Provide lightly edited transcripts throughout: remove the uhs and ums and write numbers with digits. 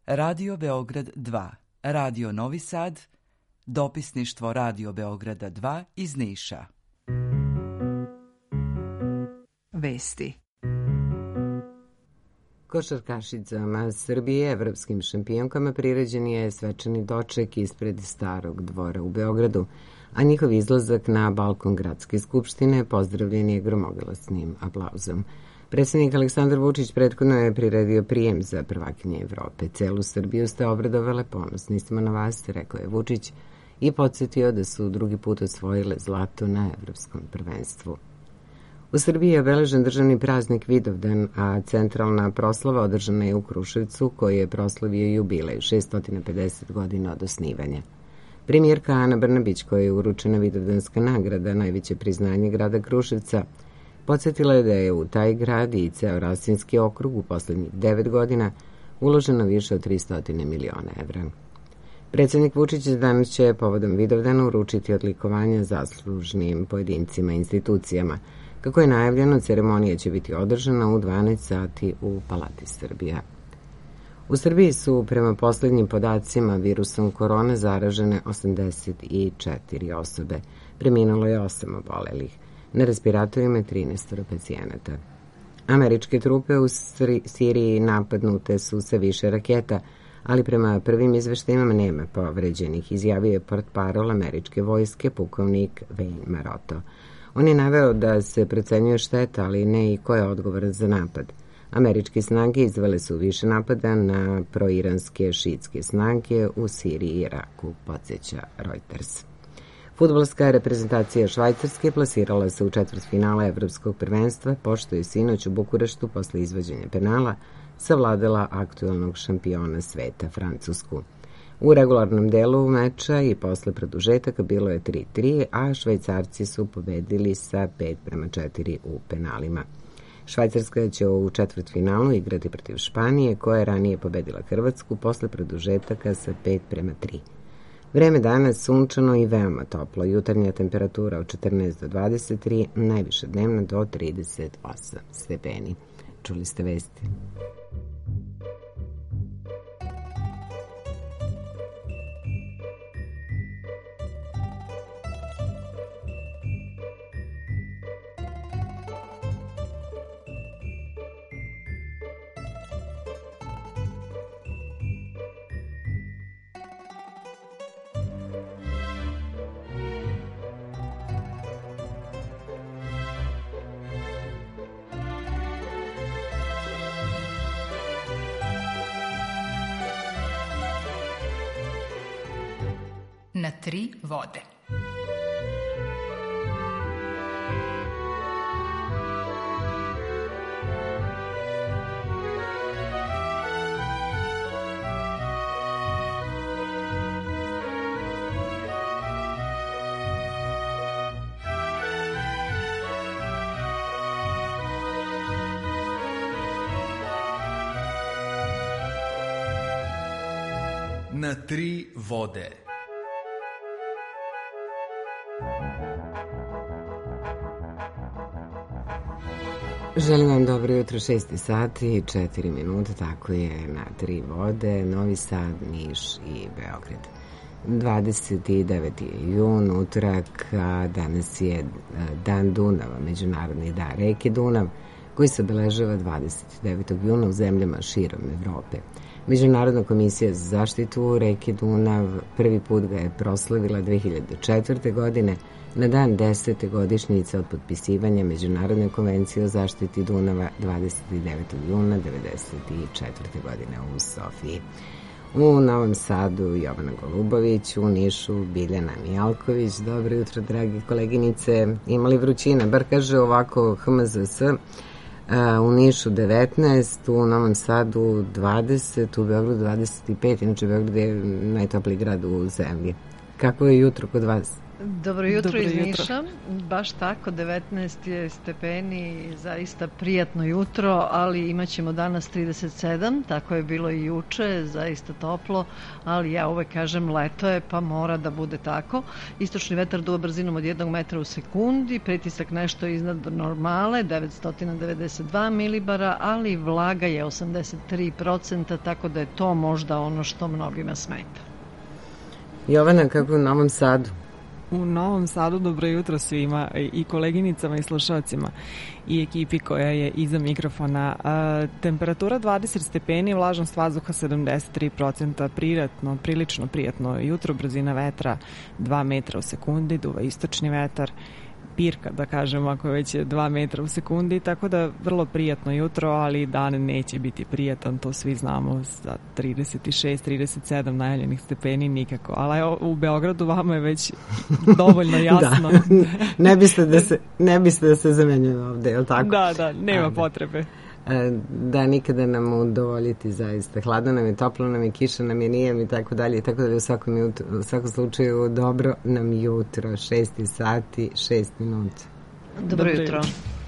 Radio Beograd 2, Radio Novi Sad, dopisništvo Radio Beograda 2 iz Niša. Vesti. Košarkašicama Srbije, evropskim šampionkama, priređen je svečani doček ispred Starog dvora u Beogradu, a njihov izlazak na balkon Gradske skupštine pozdravljen je gromoglasnim aplauzom. Predsjednik Aleksandar Vučić prethodno je priredio prijem za prvakinje Evrope. Celu Srbiju ste obradovale, ponosni smo na vas, rekao je Vučić i podsjetio da su drugi put osvojile zlato na evropskom prvenstvu. U Srbiji je obeležen državni praznik Vidovdan, a centralna proslava održana je u Kruševcu, koji je proslavio jubilej 650 godina od osnivanja. Premijerka Ana Brnabić, koja je uručena Vidovdanska nagrada, najveće priznanje grada Kruševca, podsjetila je da je u taj grad i ceo Rasinski okrug u poslednjih 9 godina uloženo više od 300 miliona evra. Predsjednik Vučić danas će povodom Vidovdana uručiti odlikovanja zaslužnim pojedincima i institucijama. Kako je najavljeno, ceremonija će biti održana u 12 sati u Palati Srbija. U Srbiji su, prema poslednjim podacima, virusom korona zaražene 84 osobe. Preminulo je 8 obolelih. Na respiratorima je 13 pacijenata. Američke trupe u Siriji napadnute su sa više raketa, ali prema prvim izveštajima nema povređenih, izjavio je portparol američke vojske pukovnik Wayne Maroto. On je naveo da se procenjuje šteta, ali ne i ko je odgovoran za napad. Američke snage izvele su više napada na proiranske šiitske snage u Siriji i Iraku, podsjeća Reuters. Fudbalska reprezentacija Švajcarske plasirala se u četvrtfinale Evropskog prvenstva, pošto je sinoć u Bukureštu posle izvođenja penala savladala aktuelnog šampiona sveta Francusku. U regularnom delu meča i posle produžetaka bilo je 3-3, a Švajcarci su pobedili sa 5-4 u penalima. Švajcarska će u četvrtfinalu igrati protiv Španije, koja je ranije pobedila Hrvatsku posle produžetaka sa 5-3. Vreme danas sunčano i veoma toplo. Jutarnja temperatura od 14 do 23, najviša dnevna do 38 stepeni. Čuli ste vesti. Na 3 vode. Na 3 vode. Želim vam dobro jutro, 6 sati i 4 minute, tako je na 3 vode, Novi Sad, Niš i Beograd. 29. jun, utorak, a danas je Dan Dunava, Međunarodni dan reke Dunav, koji se obeležava 29. juna u zemljama širom Evrope. Međunarodna komisija za zaštitu reke Dunav prvi put ga je proslavila 2004. godine na dan 10. godišnjice od potpisivanja Međunarodne konvencije o zaštiti Dunava 29. juna 1994. godine u Sofiji. U Novom Sadu Jovana Golubović, u Nišu Biljana Mijalković. Dobro jutro, dragi koleginice. Imali vrućina, bar kaže ovako HMZS. U Nišu 19, u Novom Sadu 20, u Beogradu 25, inače Beograd je najtopliji grad u zemlji. Kako je jutro kod vas? Dobro jutro iz Niša. Baš tako, 19 je stepeni, zaista prijatno jutro, ali imat ćemo danas 37, tako je bilo i juče, zaista toplo, ali ja uvek kažem leto je pa mora da bude tako. Istočni vetar duva brzinom od 1 metra u sekundi, pritisak nešto iznad normale, 992 milibara, ali vlaga je 83%, tako da je to možda ono što mnogima smeta. Jovana, kako u Novom Sadu? U Novom Sadu dobro jutro svima i koleginicama i slušalcima i ekipi koja je iza mikrofona. Temperatura 20 stepeni, vlažnost vazduha 73%, prilično prijatno jutro, brzina vetra 2 metra u sekundi, duva istočni vetar, pirka da kažemo ako već je 2 metra u sekundi, tako da vrlo prijatno jutro, ali dan neće biti prijatan, to svi znamo, za 36-37 najavljenih stepeni nikako, ali u Beogradu vama je već dovoljno jasno. Da. ne biste da se zamenjuju ovde, je li tako? Da, nema potrebe. Da, nikada nam udovoljiti zaista. Hladno nam je, toplo nam je, kiša nam je, nije mi, tako dalje. Tako da u svakom slučaju dobro nam jutro, 6 sati, 6 minuta. Dobro jutro.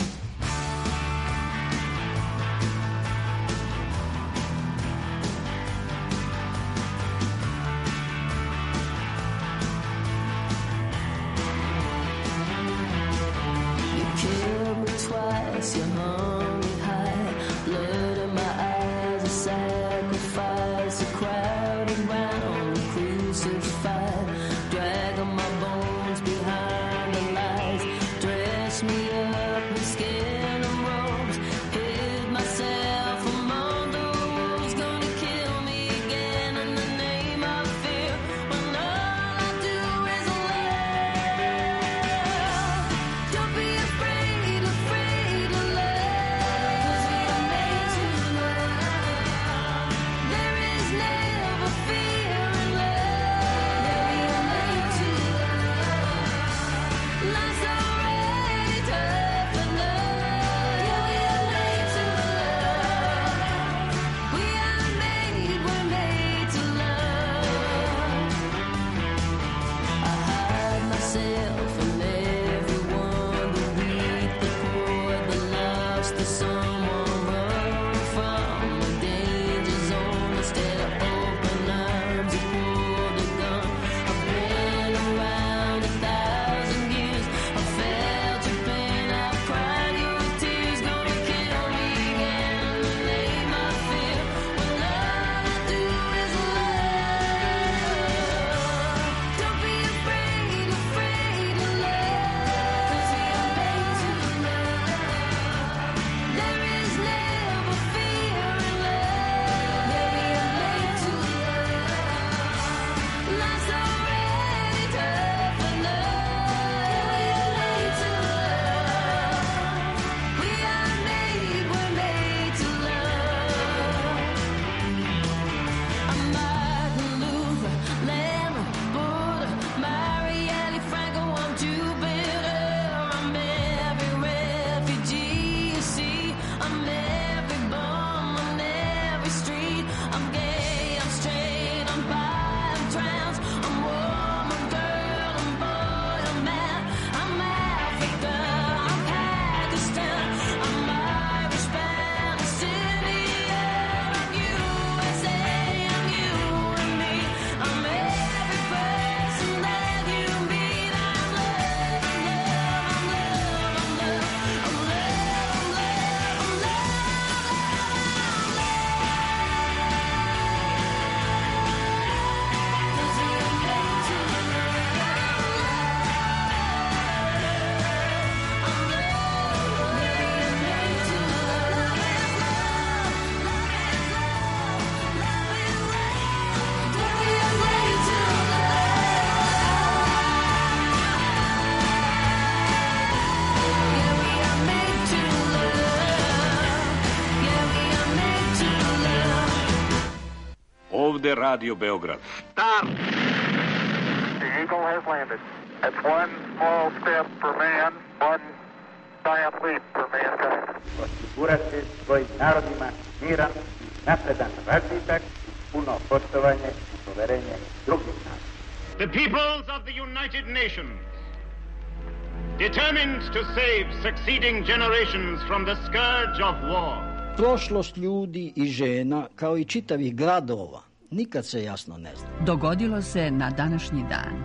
Ovde Radio Beograd. Stop! The Eagle has landed. That's one small step for man, one giant leap for mankind. Osigurati svojim narodima miran, napredan razvitak, puno poštovanje i poverenje drugih naroda. The peoples of the United Nations determined to save succeeding generations from the scourge of war. Prošlost ljudi i žena, kao i čitavih gradova, nikad se jasno ne zna. Dogodilo se na današnji dan.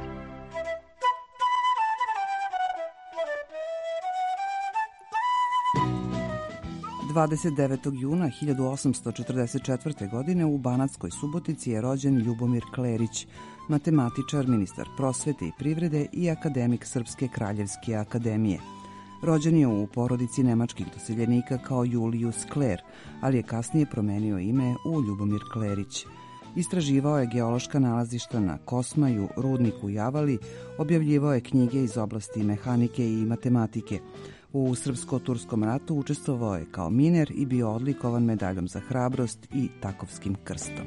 ...29. juna 1844. godine u Banatskoj Subotici je rođen Ljubomir Klerić, matematičar, ministar prosvete i privrede i akademik Srpske kraljevske akademije. Rođen je u porodici nemačkih doseljenika kao Julius Kler, ali je kasnije promenio ime u Ljubomir Klerić. Istraživao je geološka nalazišta na Kosmaju, rudniku Javali, objavljivao je knjige iz oblasti mehanike i matematike. U Srpsko-turskom ratu učestvovao je kao miner i bio odlikovan medaljom za hrabrost i Takovskim krstom.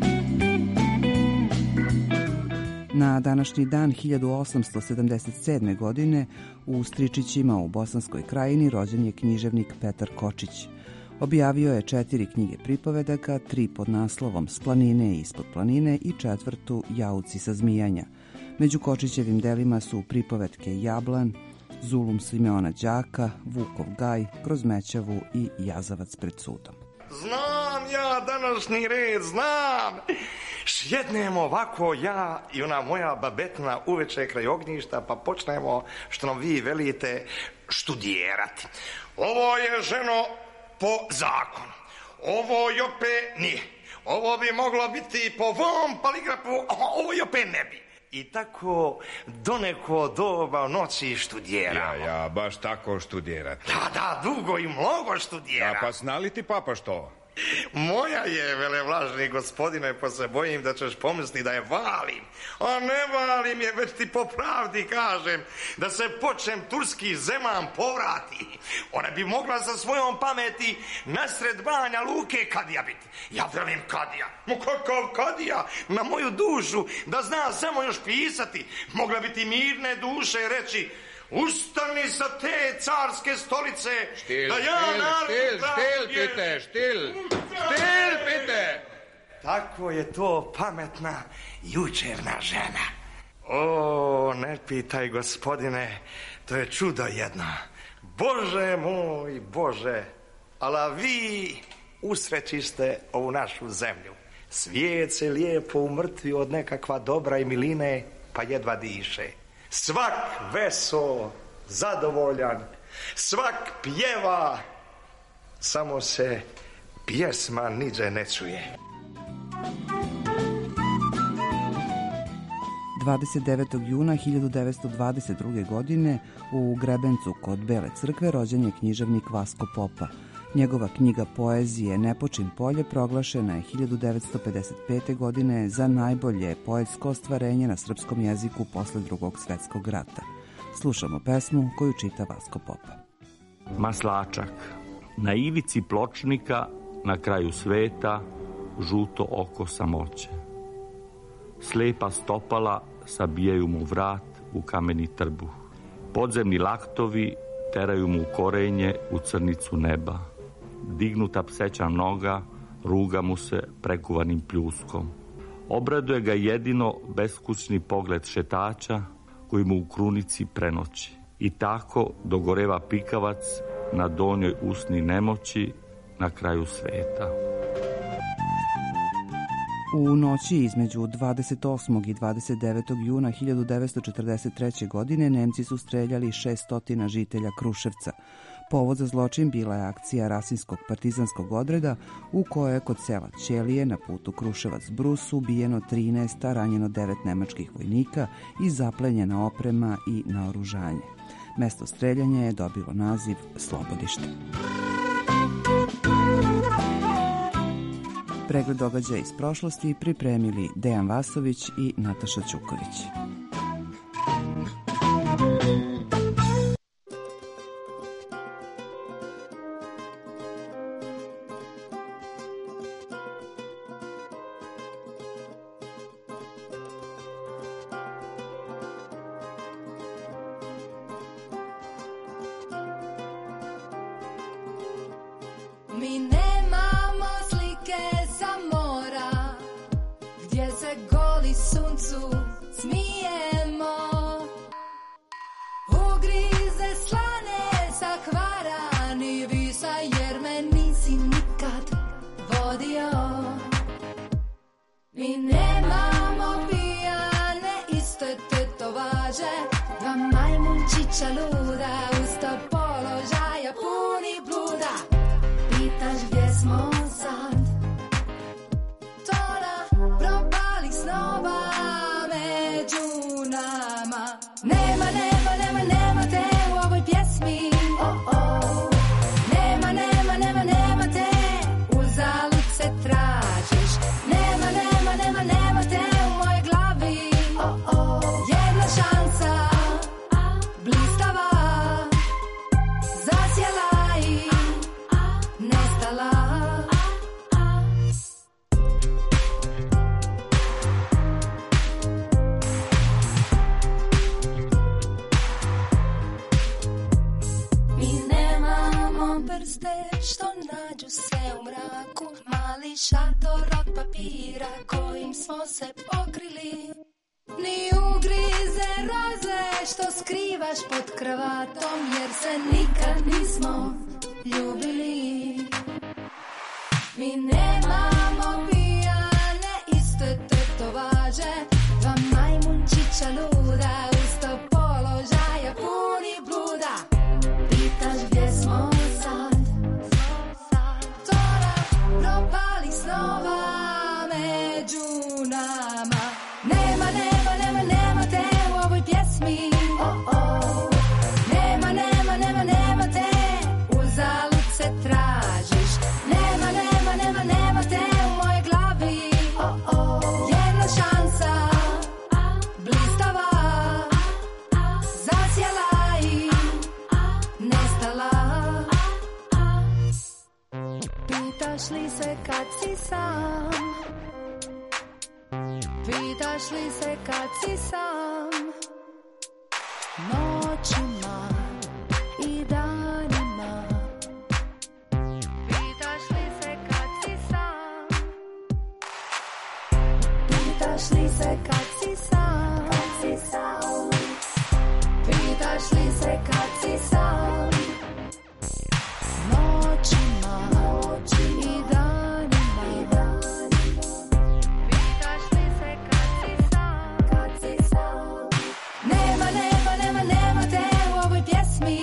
Na današnji dan 1877. godine u Stričićima u Bosanskoj krajini rođen je književnik Petar Kočić. Objavio je 4 knjige pripovedaka, 3 pod naslovom S planine i ispod planine i 4. Jauci sa zmijanja. Među Kočićevim delima su pripovetke Jablan, Zulum Simeona Đaka, Vukov gaj, Kroz Mećavu i Jazavac pred sudom. Znam ja današnji red, znam. Sjednemo ovako ja i ona moja babetna uveče kraj ognjišta, pa počnemo, što nam vi velite, študirati. Ovo je, ženo, po zakonu. Ovo i opet nije. Ovo bi moglo biti po ovom poligrafu, ovo i opet ne bi. I tako do neko doba noći študiramo. Ja, baš tako študirate. Da, dugo i mnogo študira. Pa zna li ti papa što? Moja je, velevlažni gospodine, pa se bojim da ćeš pomisliti da je valim. A ne valim je, već ti po pravdi kažem, da se počnem turski zeman povrati. Ona bi mogla sa svojom pameti nasred Banja Luke kadija biti. Ja velim kadija. Kakav kadija? Na moju dušu, da zna samo još pisati. Mogla biti mirne duše reći: ustani sa te carske stolice. Štil pite. Tako je to pametna jučerna žena. O, ne pitaj, gospodine, to je čudo jedno. Bože moj, Bože, ala vi usrećiste ovu našu zemlju. Svijet se lijepo umrtvi od nekakva dobra i miline, pa jedva diše. Svak vesel, zadovoljan, svak pjeva, samo se pjesma niđe ne čuje. 29. juna 1922. godine u Grebencu kod Bele crkve rođen je književnik Vasko Popa. Njegova knjiga poezije Nepočin polje proglašena je 1955. godine za najbolje poetsko ostvarenje na srpskom jeziku posle Drugog svjetskog rata. Slušamo pesmu koju čita Vasko Popa. Maslačak. Na ivici pločnika, na kraju sveta, žuto oko samoće. Slepa stopala sabijaju mu vrat u kameni trbuh. Podzemni laktovi teraju mu korenje u crnicu neba. Dignuta pseća noga ruga mu se prekuvanim pljuskom. Obraduje ga jedino beskućni pogled šetača koji mu u krunici prenoći. I tako dogoreva pikavac na donjoj usni nemoći na kraju sveta. U noći između 28. i 29. juna 1943. godine Nemci su streljali 600 žitelja Kruševca. Povod za zločin bila je akcija Rasinskog partizanskog odreda u kojoj je kod sela Ćelije na putu Kruševac-Brus ubijeno 13, a ranjeno 9 nemačkih vojnika i zaplenjena oprema i naoružanje. Mesto streljanja je dobilo naziv Slobodište. Pregled događaja iz prošlosti pripremili Dejan Vasović i Nataša Ćuković. Mi nemamo slike sa mora, gdje se goli suncu smijemo. Ugriz Mi nemamo pijane iste tetovaže, dva majmunčića luda, usta položaja puni bluda. Pitaš gdje smo sad, tora propalih snova među nama. Nema te u ovoj pjesmi, Nema te, uzalud se tražiš. Nema te u mojoj glavi, jedna šansa, blistava, zasjela i nestala. Mi nemamo prste što nađu se u mraku, mali šator od papira kojim smo se pokrili. Ni ugrize roze što skrivaš pod kravatom, jer se nikad nismo ljubili. Mi nemamo pijane iste tetovaže, dva majmunčića luda, usta položaja puni bluda. Pitaš gdje smo sad, tora propalih snova među nama. Nema te u ovoj pjesmi, Nema te, uzalud se tražiš. Nema te u mojoj glavi, jedna šansa, blistava, zasjela i nestala. Pitaš li se kad si sam, pitaš li se kad si sam, noćima i danima. Pitaš li se kad si sam, pitaš li se kad si sam, pitaš li se kad si sam, noćima i danima. Pitaš li se kad si sam, Nema te u ovoj pjesmi,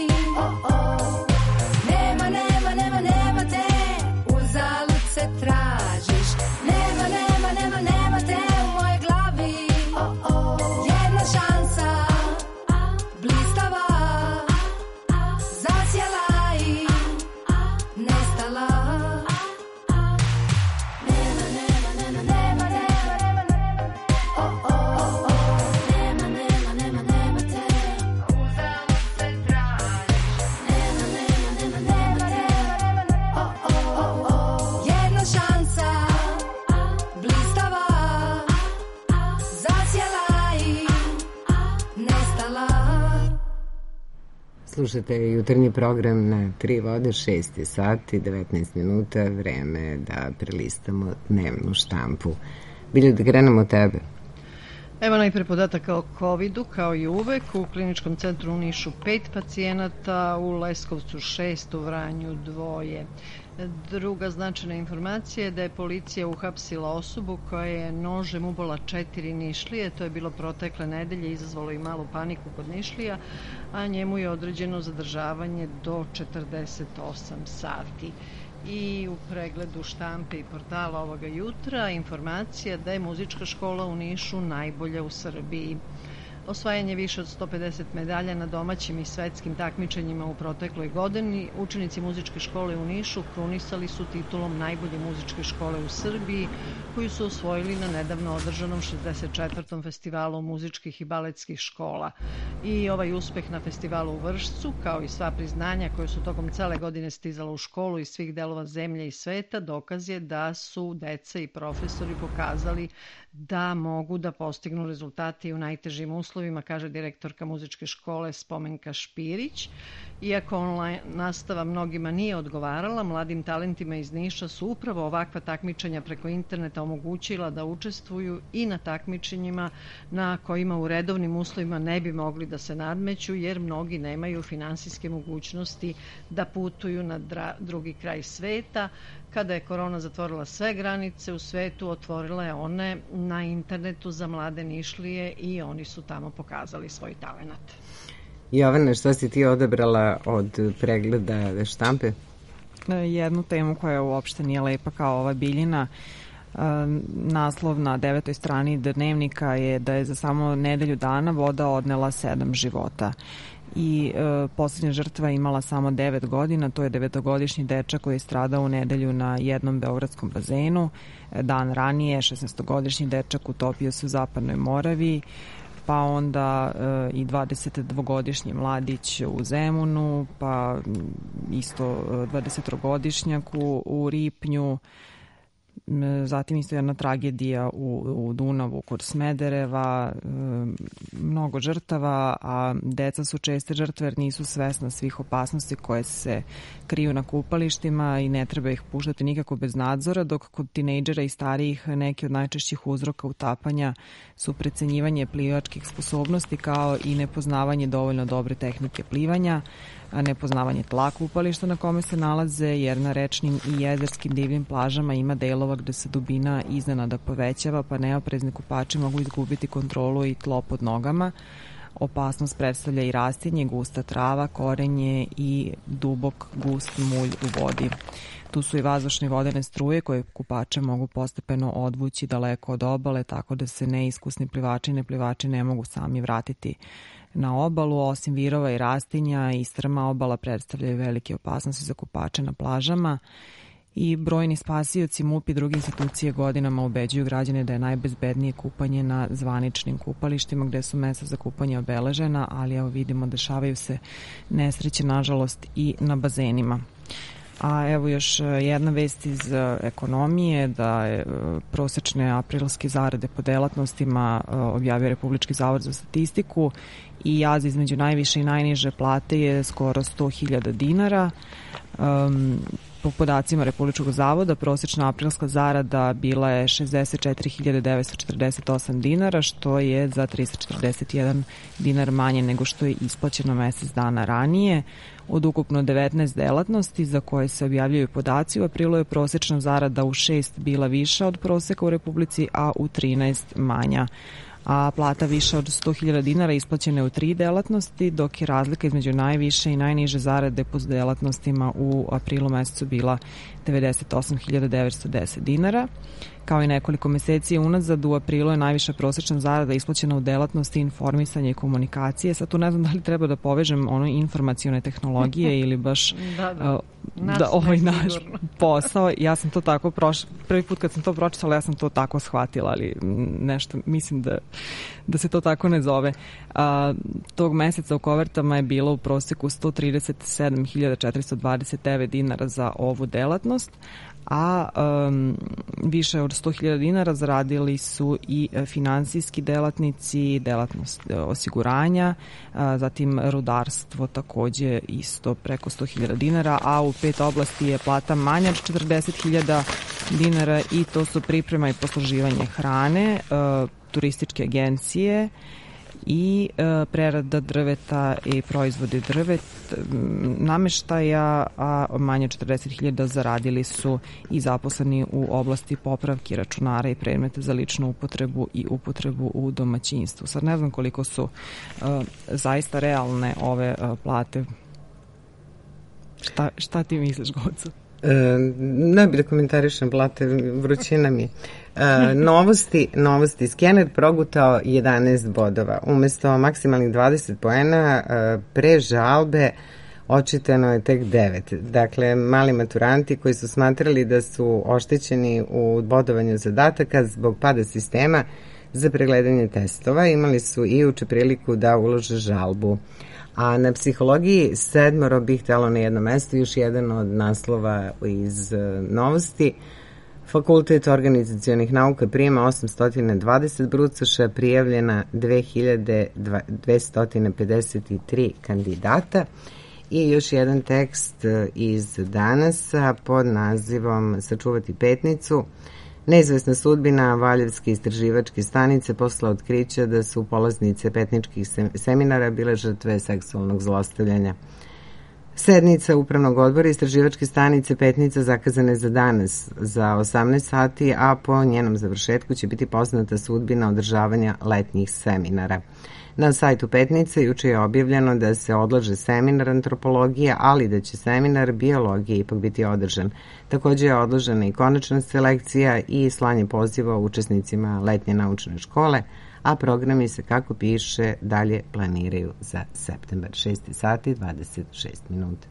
Nema te, uzalud se tražiš. Nema te u mojoj glavi, jedna šansa, blistava, zasjela i nestala. Nema te, uzalud se tražiš. Jedna šansa, blistava, zasjela i nestala. Slušate jutarnji program na 3 vode, 6 sati, 19 minuta, vreme je da prelistamo dnevnu štampu. Bilju, da krenemo od tebe. Evo najpre podataka o COVID-u, kao i uvek. U kliničkom centru u Nišu 5 pacijenata, u Leskovcu 6, u Vranju 2. Druga značajna informacija je da je policija uhapsila osobu koja je nožem ubola 4 Nišlije. To je bilo protekle nedelje, izazvalo i malu paniku kod Nišlija, a njemu je određeno zadržavanje do 48 sati. I u pregledu štampe i portala ovoga jutra informacija da je muzička škola u Nišu najbolja u Srbiji. Osvajanje više od 150 medalja na domaćim i svetskim takmičenjima u protekloj godini, učenici muzičke škole u Nišu krunisali su titulom najbolje muzičke škole u Srbiji, koju su osvojili na nedavno održanom 64. festivalu muzičkih i baletskih škola. I ovaj uspeh na festivalu u Vršcu, kao i sva priznanja koje su tokom cele godine stizala u školu iz svih delova zemlje i sveta, dokaz je da su deca i profesori pokazali da mogu da postignu rezultate i u najtežim uslovima uslovima, kaže direktorka muzičke škole Spomenka Špirić. Iako online nastava mnogima nije odgovarala, mladim talentima iz Niša su upravo ovakva takmičenja preko interneta omogućila da učestvuju i na takmičenjima na kojima u redovnim uslovima ne bi mogli da se nadmeću, jer mnogi nemaju finansijske mogućnosti da putuju na drugi kraj sveta. Kada je korona zatvorila sve granice u svetu, otvorila je one na internetu za mlade Nišlije i oni su tamo pokazali svoj talenat. Jovana, šta si ti odabrala od pregleda štampe? Jednu temu koja uopšte nije lepa kao ova Biljina. Naslov na 9. strani Dnevnika je da je za samo nedelju dana voda odnela 7 života. I poslednja žrtva imala samo 9 godina, to je 9-godišnji dečak koji je stradao u nedelju na jednom beogradskom bazenu. Dan ranije 16-godišnji dečak utopio se u Zapadnoj Moravi, pa onda i 22-godišnji mladić u Zemunu, pa isto 20-godišnjak u Ripnju, zatim isto jedna tragedija u Dunavu kod Smedereva, mnogo žrtava, a deca su česte žrtve jer nisu svesna svih opasnosti koje se kriju na kupalištima i ne treba ih puštati nikako bez nadzora, dok kod tinejdžera i starijih neki od najčešćih uzroka utapanja su precenjivanje plivačkih sposobnosti kao i nepoznavanje dovoljno dobre tehnike plivanja, a nepoznavanje tla kupališta na kome se nalaze, jer na rečnim i jezerskim divljim plažama ima delova gde se dubina iznenada povećava, pa neoprezni kupači mogu izgubiti kontrolu i tlo pod nogama. Opasnost predstavlja i rastinje, gusta trava, korenje i dubok gust mulj u vodi. Tu su i vazdušne vodene struje koje kupače mogu postepeno odvući daleko od obale, tako da se neiskusni plivači i neplivači ne mogu sami vratiti na obalu. Osim virova i rastinja i strma obala predstavljaju velike opasnosti za kupače na plažama i brojni spasioci, MUP i druge institucije godinama ubeđuju građane da je najbezbednije kupanje na zvaničnim kupalištima gde su mesta za kupanje obeležena, ali evo vidimo dešavaju se nesreće nažalost i na bazenima. A evo još jedna vest iz ekonomije, da je prosečne aprilske zarade po delatnostima objavio Republički zavod za statistiku i jaz između najviše i najniže plate je skoro 100.000 dinara. Po podacima Republičkog zavoda, prosečna aprilska zarada bila je 64.948 dinara, što je za 341 dinar manje nego što je isplaćeno mesec dana ranije. Od ukupno 19 delatnosti za koje se objavljaju podaci, u aprilu je prosečna zarada u 6 bila viša od proseka u Republici, a u 13 manja. A plata više od 100.000 dinara isplaćena je u 3 delatnosti, dok je razlika između najviše i najniže zarade po delatnostima u aprilu mesecu bila 98.910 dinara. Kao i nekoliko meseci unazad, u aprilu je najviša prosečna zarada isplaćena u delatnosti informisanja i komunikacije. Sad tu ne znam da li treba da povežem ono informacione tehnologije ili baš da ovaj naš posao. Ja sam to tako prvi put kad sam to pročitala, ja sam to tako shvatila, ali nešto mislim da se to tako ne zove. Tog meseca u kovertama je bilo u proseku 137.429 dinara za ovu delatnost, a više od 100.000 dinara zaradili su i finansijski delatnici, delatnost osiguranja, zatim rudarstvo takođe isto preko 100.000 dinara, a u 5 oblasti je plata manja od 40.000 dinara i to su priprema i posluživanje hrane, turističke agencije i prerada drveta i proizvode nameštaja, a manje 40.000 zaradili su i zaposleni u oblasti popravki računara i predmeta za ličnu upotrebu i upotrebu u domaćinstvu. Sad ne znam koliko su zaista realne ove plate. Šta ti misliš, Goco? Ne bih da komentarišem plate, vrućina mi. Novosti. Skener progutao 11 bodova. Umesto maksimalnih 20 poena, pre žalbe očitano je tek 9. Dakle, mali maturanti koji su smatrali da su oštećeni u bodovanju zadataka zbog pada sistema za pregledanje testova, imali su i uče priliku da ulože žalbu. A na psihologiji 7 bi htelo na jednom mestu, još jedan od naslova iz novosti. Fakultet organizacionih nauka prijema 820 brucoša, prijavljena 2253 kandidata. I još jedan tekst iz Danasa pod nazivom Sačuvati petnicu. Neizvesna sudbina Valjevske istraživačke stanice posle otkrića da su polaznice petničkih seminara bile žrtve seksualnog zlostavljanja. Sednica Upravnog odbora istraživačke stanice Petnica zakazana je za danas za 18 sati, a po njenom završetku će biti poznata sudbina održavanja letnjih seminara. Na sajtu Petnice juče je objavljeno da se odlaže seminar antropologije, ali da će seminar biologije ipak biti održan. Također je odložena i konačna selekcija i slanje poziva učesnicima letnje naučne škole, a programi se, kako piše, dalje planiraju za septembar. 6 sati 26 minuta.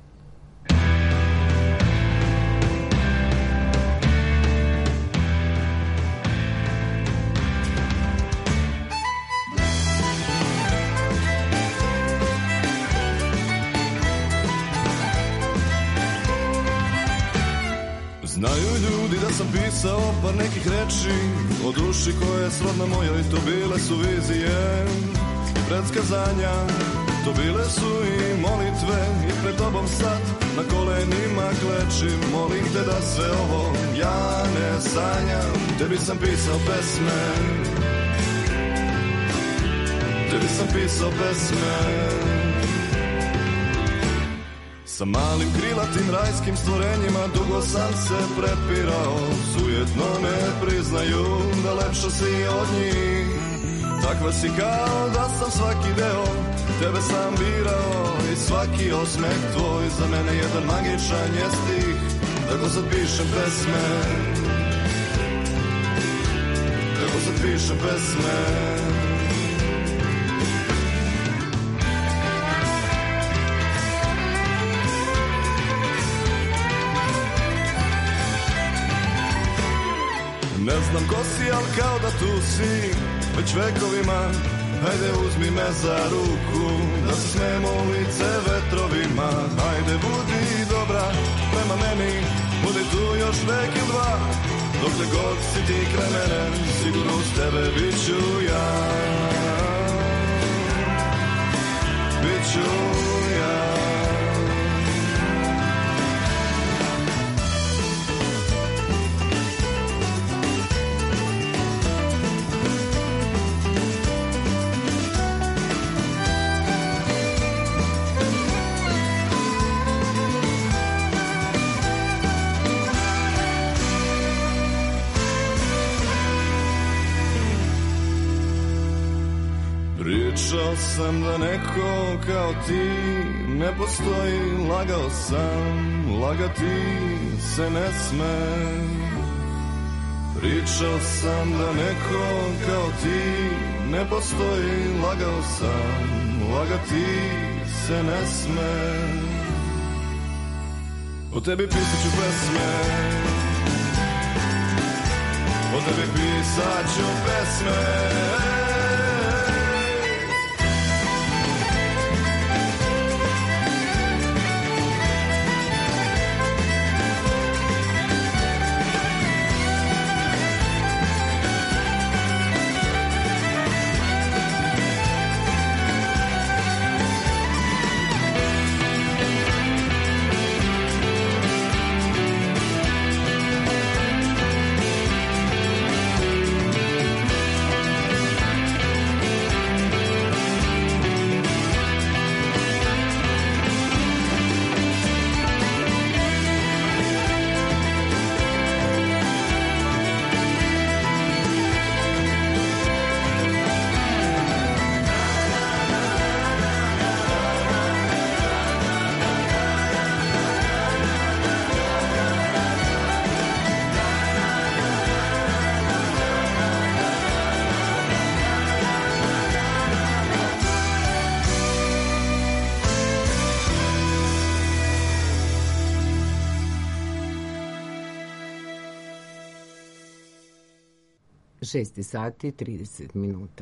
Znaju ljudi da sam pisao par nekih reči o duši koja je srodna mojoj, to bile su vizije, predskazanja, to bile su i molitve i pred tobom sad na kolenima klečim, molim te da sve ovo ja ne sanjam, tebi sam pisao pesme, tebi sam pisao pesme. Sa malim krilatim rajskim stvorenjima dugo sam se prepirao, sujetno ne priznaju da lepša si od njih. Takva si kao da sam svaki deo, tebe sam birao i svaki osmeh tvoj za mene jedan magičan je stih. Tako sad pišem pesme, tako sad pišem pesme. Ne znam ko si, al kao da tu si, već vekovima. Hajde uzmi me za ruku, da se smemo u lice vetrovima. Hajde budi dobra prema meni, budi tu još vek ili dva. Dokle god si ti kraj mene, sigurno uz tebe bit ću ja. Bit ću ja. Pričao sam da neko kao ti ne postoji, lagao sam, lagati se ne sme. Pričao sam da neko kao ti ne postoji, lagao sam, lagati se ne sme. O tebi pisat ću pesme, o tebi pisat ću pesme. Šesti sati 30 minuta.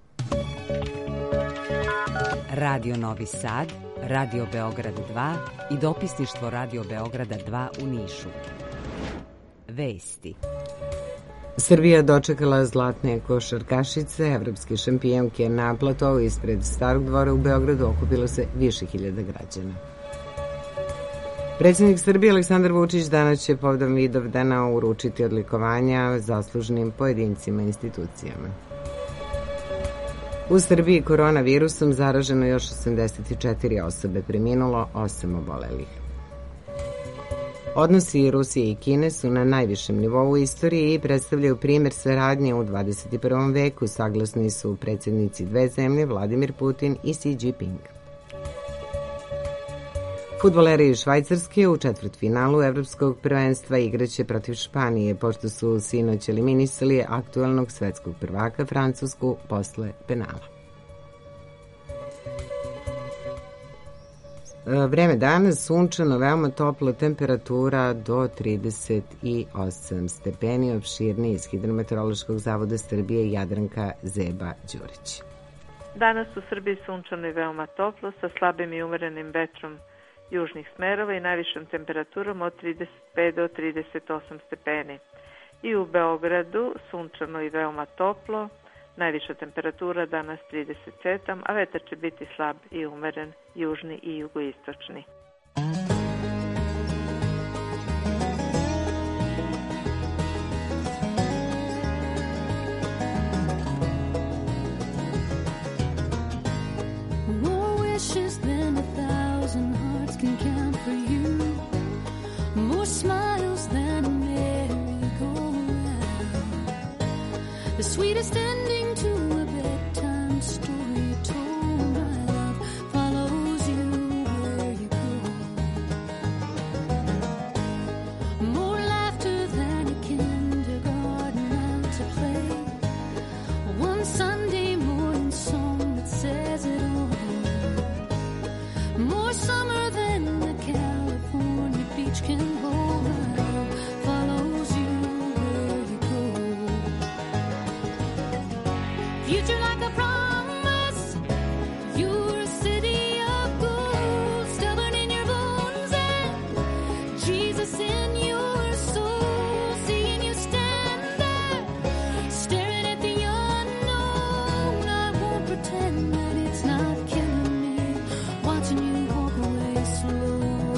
Radio Novi Sad, Radio Beograd 2 i dopisništvo Radio Beograda 2 u Nišu. Vesti. Srbija dočekala zlatne košarkašice, evropske šampionke na platovu ispred Starog dvora u Beogradu okupilo se više hiljada građana. Predsjednik Srbije Aleksandar Vučić danas će povodom Vidovdana uručiti odlikovanja zaslužnim pojedincima i institucijama. U Srbiji koronavirusom zaraženo još 84 osobe, preminulo 8 obolelih. Odnosi Rusije i Kine su na najvišem nivou u istoriji i predstavljaju primjer saradnje u 21. veku, saglasni su predsjednici dve zemlje Vladimir Putin i Xi Jinping. Fudbaleri iz Švajcarske u četvrtfinalu evropskog prvenstva igraće protiv Španije, pošto su sinoć eliminisali aktualnog svetskog prvaka Francusku posle penala. Vreme danas sunčano, veoma toplo, temperatura do 38 stepeni, opširniji iz Hidrometeorološkog zavoda Srbije Jadranka Zeba Đurić. Danas u Srbiji sunčano i veoma toplo, sa slabim i umerenim vetrom južnih smerova i najvišom temperaturom od 35 do 38 stepeni. I u Beogradu sunčano i veoma toplo, najviša temperatura danas 37, a vetar će biti slab i umeren, južni i jugoistočni. Can count for you more smiles than a merry-go-round, the sweetest ending to a bedtime story told. My love follows you where you go, more laughter than a kindergarten out to play, one Sunday morning song that says it all, more summer than the California beach can hold. My love follows you where you go. Future like a promise, you're a city of gold, stubborn in your bones and Jesus in your soul. Seeing you stand there, staring at the unknown, I won't pretend that it's not killing me, watching you walk away slow.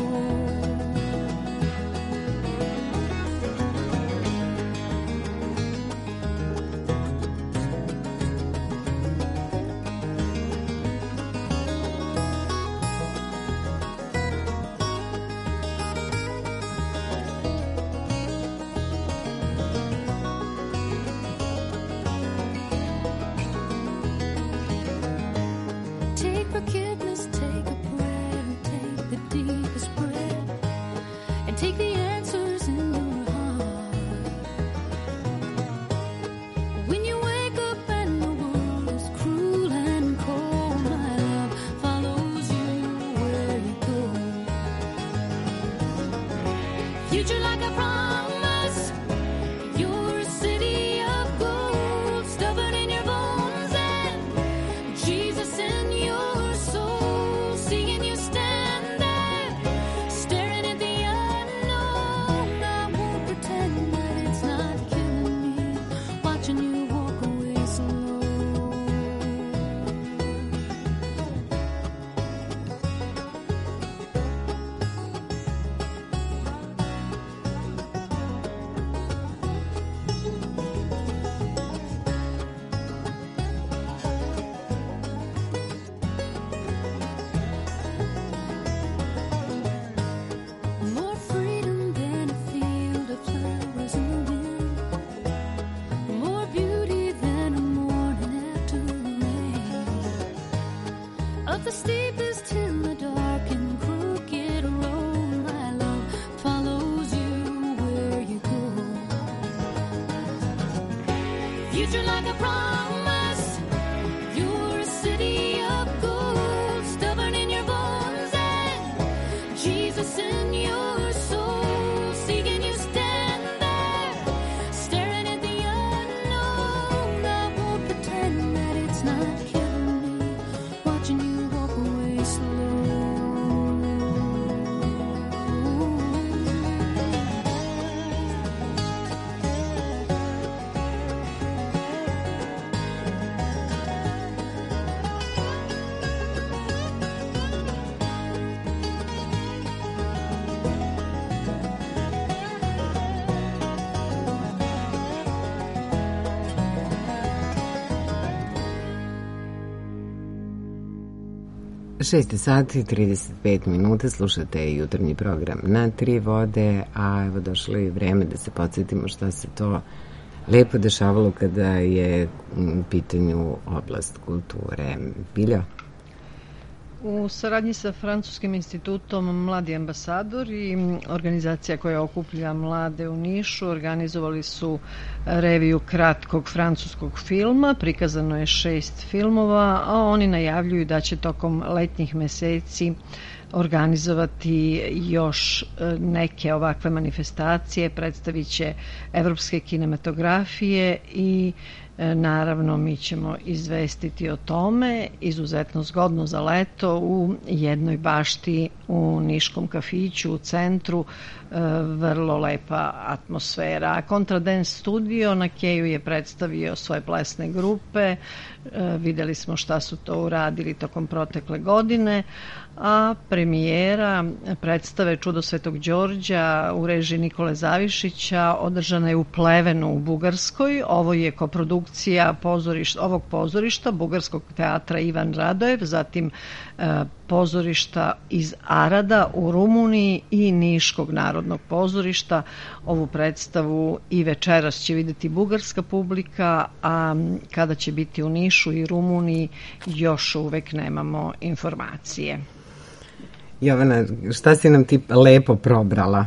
Take forgiveness, take a prayer, take the deepest breath, and take the answers in your heart. When you wake up and the world is cruel and cold, my love follows you where you go. Future like a promise, you're a city of gold, stubborn in your bones and Jesus in your soul. Seeing you stand there, staring at the unknown, I won't pretend that it's not killing me, watching you walk away slow. More freedom than a field of flowers in the wind, more beauty than a morning after rain, up the steepest hill, the dark and crooked road, my love follows you where you go. Future like a promise, you're a city of gold, stubborn in your bones and Jesus in your soul. Seeing you stand there, staring at the unknown, I won't pretend that it's not killing me, watching you walk away slow. 6 sati i 35 minuta, slušate jutarnji program na Tri vode, a evo došlo je vreme da se podsjetimo šta se to lepo dešavalo kada je u pitanju oblast kulture. Bilja? U saradnji sa Francuskim institutom Mladi ambasador i organizacija koja okuplja mlade u Nišu organizovali su reviju kratkog francuskog filma. Prikazano je 6 filmova, a oni najavljuju da će tokom letnjih meseci organizovati još neke ovakve manifestacije, predstavit će evropske kinematografije i naravno mi ćemo izvestiti o tome. Izuzetno zgodno za leto u jednoj bašti u Niškom kafiću u centru, vrlo lepa atmosfera. Contradance Studio na Keju je predstavio svoje plesne grupe, videli smo šta su to uradili tokom protekle godine, a premijera predstave Čudo Svetog Đorđa u režiji Nikole Zavišića održana je u Plevenu u Bugarskoj. Ovo je koprodukcija ovog pozorišta, Bugarskog teatra Ivan Radojev, zatim pozorišta iz Arada u Rumuniji i Niškog narodnog pozorišta. Ovu predstavu i večeras će videti bugarska publika, a kada će biti u Nišu i Rumuniji još uvek nemamo informacije. Jovana, šta si nam ti lepo probrala?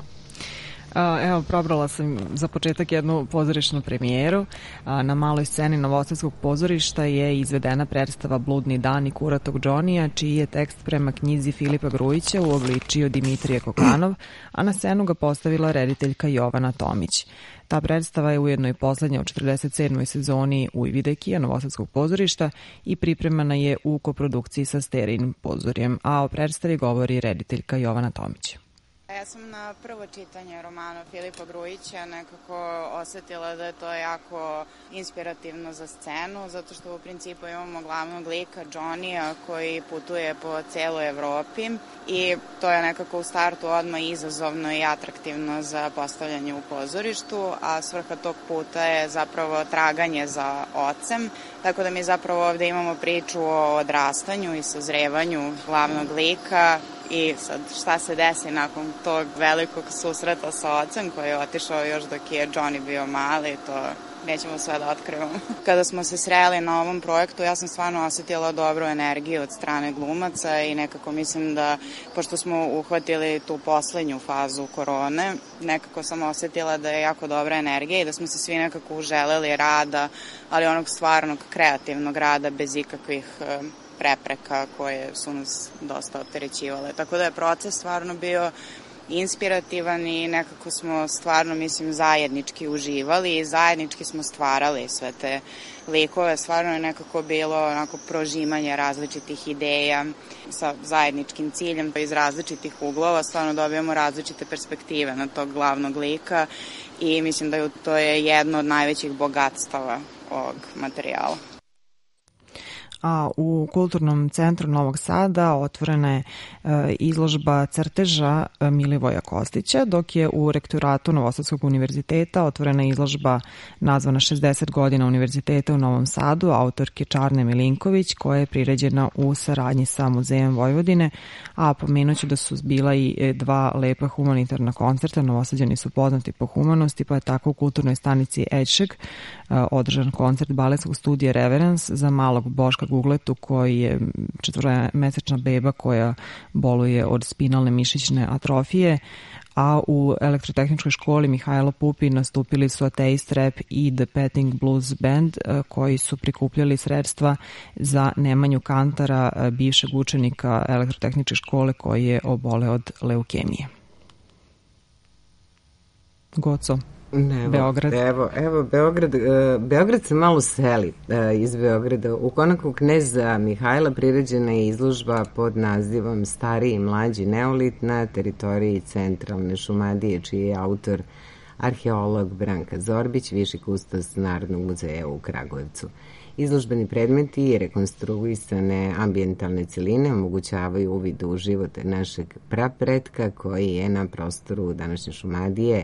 Evo, probrala sam za početak jednu pozorišnu premijeru. Na maloj sceni Novosadskog pozorišta je izvedena predstava Bludni dan i Kuratog Džonija, čiji je tekst prema knjizi Filipa Grujića uobličio Dimitrije Kokanov, a na scenu ga postavila rediteljka Jovana Tomić. Ta predstava je ujedno i poslednja u 47. sezoni Ujvidekija Novosadskog pozorišta i pripremana je u koprodukciji sa Sterin pozorjem, a o predstavi govori rediteljka Jovana Tomić. Ja sam na prvo čitanje romana Filipa Grujića nekako osetila da je to jako inspirativno za scenu, zato što u principu imamo glavnog lika Johnnyja koji putuje po celoj Evropi i to je nekako u startu odmah izazovno i atraktivno za postavljanje u pozorištu, a svrha tog puta je zapravo traganje za ocem, tako da mi zapravo ovde imamo priču o odrastanju i sazrevanju glavnog lika. I sad šta se desi nakon tog velikog susreta sa ocem koji je otišao još dok je Johnny bio mali, to nećemo sve da otkrivamo. Kada smo se sreli na ovom projektu, ja sam stvarno osetila dobru energiju od strane glumaca i nekako mislim da, pošto smo uhvatili tu poslednju fazu korone, nekako sam osetila da je jako dobra energija i da smo se svi nekako uželeli rada, ali onog stvarnog kreativnog rada bez ikakvih prepreka koje su nas dosta opterećivale. Tako da je proces stvarno bio inspirativan i nekako smo stvarno, mislim, zajednički uživali i zajednički smo stvarali sve te likove. Stvarno je nekako bilo onako prožimanje različitih ideja sa zajedničkim ciljem iz različitih uglova. Stvarno dobijamo različite perspektive na tog glavnog lika i mislim da to je jedno od najvećih bogatstava ovog materijala. A u Kulturnom centru Novog Sada otvorena je izložba crteža Milivoja Kostića, dok je u rektoratu Novosadskog univerziteta otvorena izložba nazvana 60 godina univerziteta u Novom Sadu, autorke Čarne Milinković, koja je priređena u saradnji sa Muzejem Vojvodine, a pomenuću da su bila i dva lepa humanitarna koncerta. Novosađani su poznati po humanosti, pa je tako u kulturnoj stanici Ečeg održan koncert baletskog studija Reverence za malog Boška Gugletu, koji je 4-mesečna beba koja boluje od spinalne mišićne atrofije, a u elektrotehničkoj školi Mihajlo Pupin nastupili su Ateist Rap i The Petting Blues Band, koji su prikupljali sredstva za Nemanju Kantara, bivšeg učenika elektrotehničke škole koji je oboleo od leukemije. Goco. Beograd. Evo Beograd se malo seli iz Beograda. U konaku Kneza Mihajla priređena je izložba pod nazivom Stariji i mlađi neolit na teritoriji centralne Šumadije, čiji je autor arheolog Branka Zorbić, viši kustos Narodnog muzeja u Kragujevcu. Izložbeni predmeti i rekonstruisane ambijentalne celine omogućavaju uvid u život našeg prapretka koji je na prostoru današnje Šumadije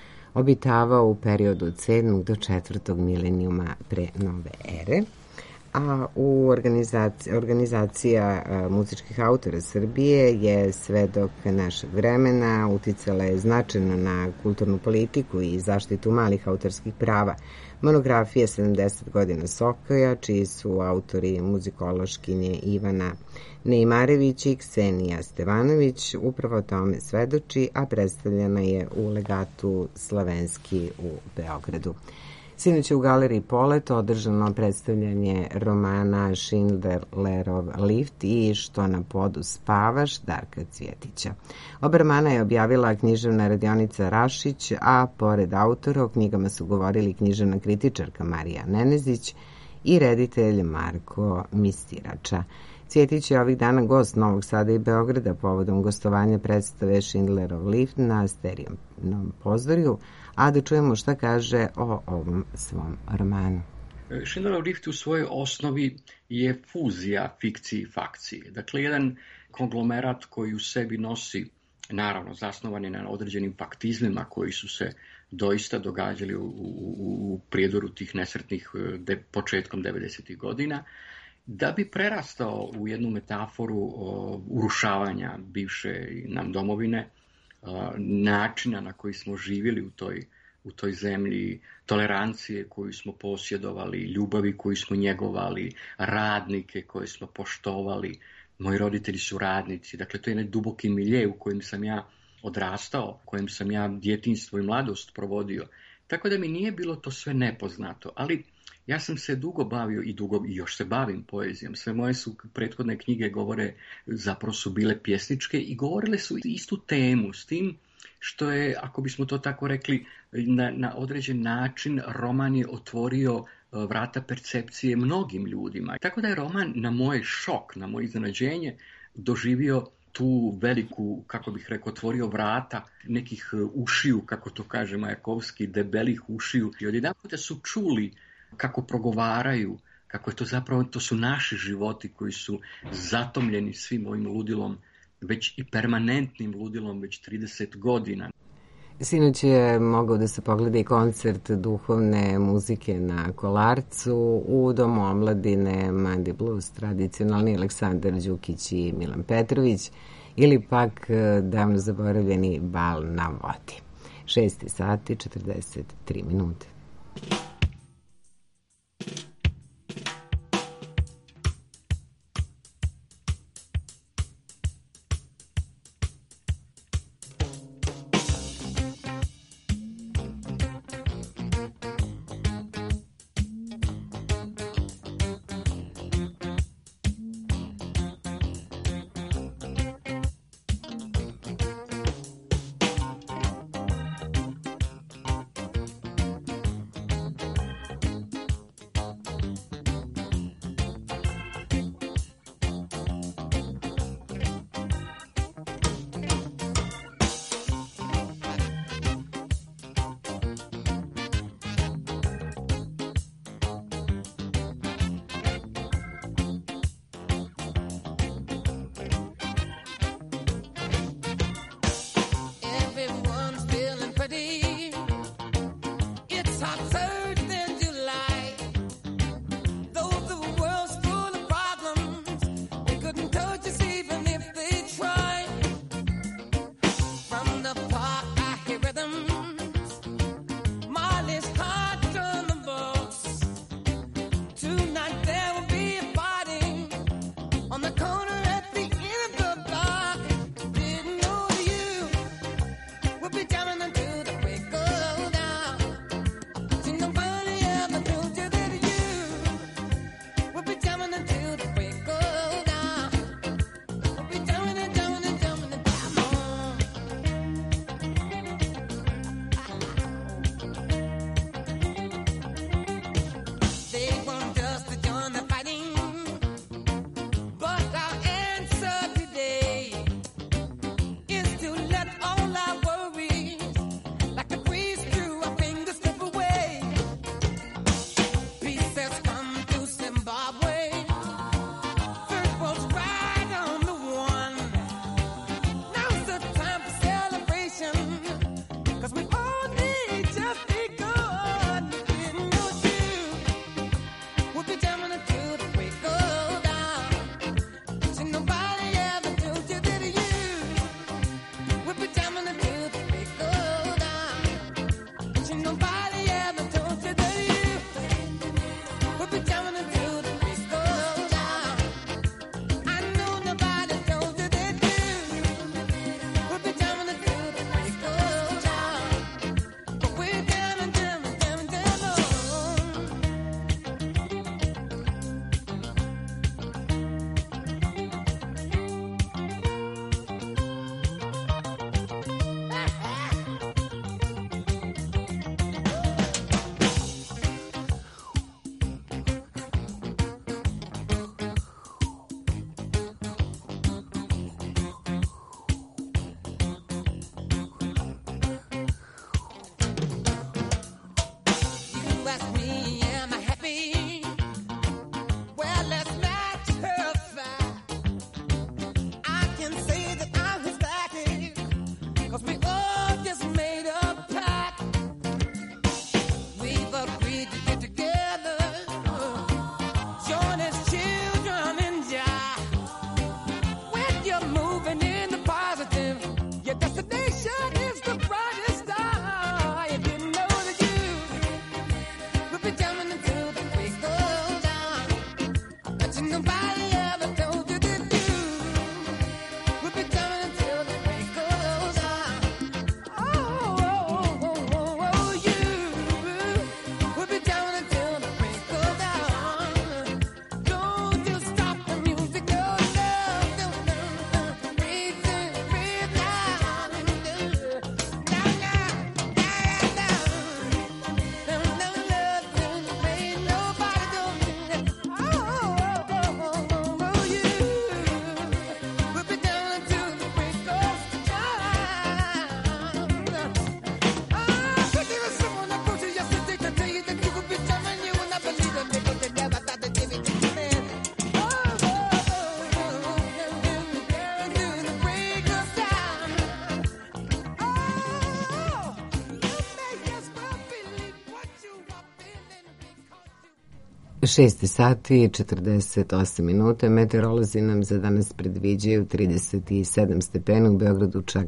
obitavao u periodu od 7. do 4. milenijuma pre nove ere. a u organizacija muzičkih autora Srbije je svedok našeg vremena, uticala je značajno na kulturnu politiku i zaštitu malih autorskih prava. Monografija 70 godina Sokoja, čiji su autori muzikološkinje Ivana Neimarević i Ksenija Stevanović, upravo o tome svedoči, a predstavljena je u legatu Slavenski u Beogradu. Sinoć je u galeriji Polet održano predstavljanje romana Schindlerov lift i Što na podu spavaš Darka Cvjetića. Oba romana je objavila književna radionica Rašić, a pored autora o knjigama su govorili književna kritičarka Marija Nenezić i reditelj Marko Mistirača. Cvjetić je ovih dana gost Novog Sada i Beograda povodom gostovanja predstave Schindlerov lift na Sterijom pozorju, a da čujemo šta kaže o ovom svom romanu. Schindlerov lift u svojoj osnovi je fuzija fikcije i fakcije. Dakle, jedan konglomerat koji u sebi nosi, naravno, zasnovani na određenim faktizmima koji su se doista događali u prijedoru tih nesretnih početkom 90. godina, da bi prerastao u jednu metaforu urušavanja bivše nam domovine, načina na koji smo živjeli u toj zemlji, tolerancije koju smo posjedovali, ljubavi koju smo njegovali, radnike koje smo poštovali. Moji roditelji su radnici, dakle to je jedan duboki milje u kojem sam ja odrastao, u kojem sam ja djetinjstvo i mladost provodio. Tako da mi nije bilo to sve nepoznato, ali ja sam se dugo bavio i još se bavim poezijom. Sve moje su prethodne knjige zapravo su bile pjesničke i govorile su istu temu, s tim što je, ako bismo to tako rekli, na određen način roman je otvorio vrata percepcije mnogim ljudima. Tako da je roman na moj šok, na moje iznenađenje doživio tu veliku, kako bih rekao, otvorio vrata nekih ušiju, kako to kaže Majakovski, debelih ušiju. I odjedanputa su čuli kako progovaraju, kako je to zapravo, to su naši životi koji su zatomljeni svim ovim ludilom, već i permanentnim ludilom, već 30 godina. Sinoć je mogao da se pogleda i koncert duhovne muzike na Kolarcu u Domu omladine Mandi Blues, tradicionalni Aleksandar Đukić i Milan Petrović, ili pak davno zaboravljeni Bal na vodi. 6 sati 43 minute. Šesti sati i 48 minuta. Meteorolozi nam za danas predviđaju 37 stepena, u Beogradu čak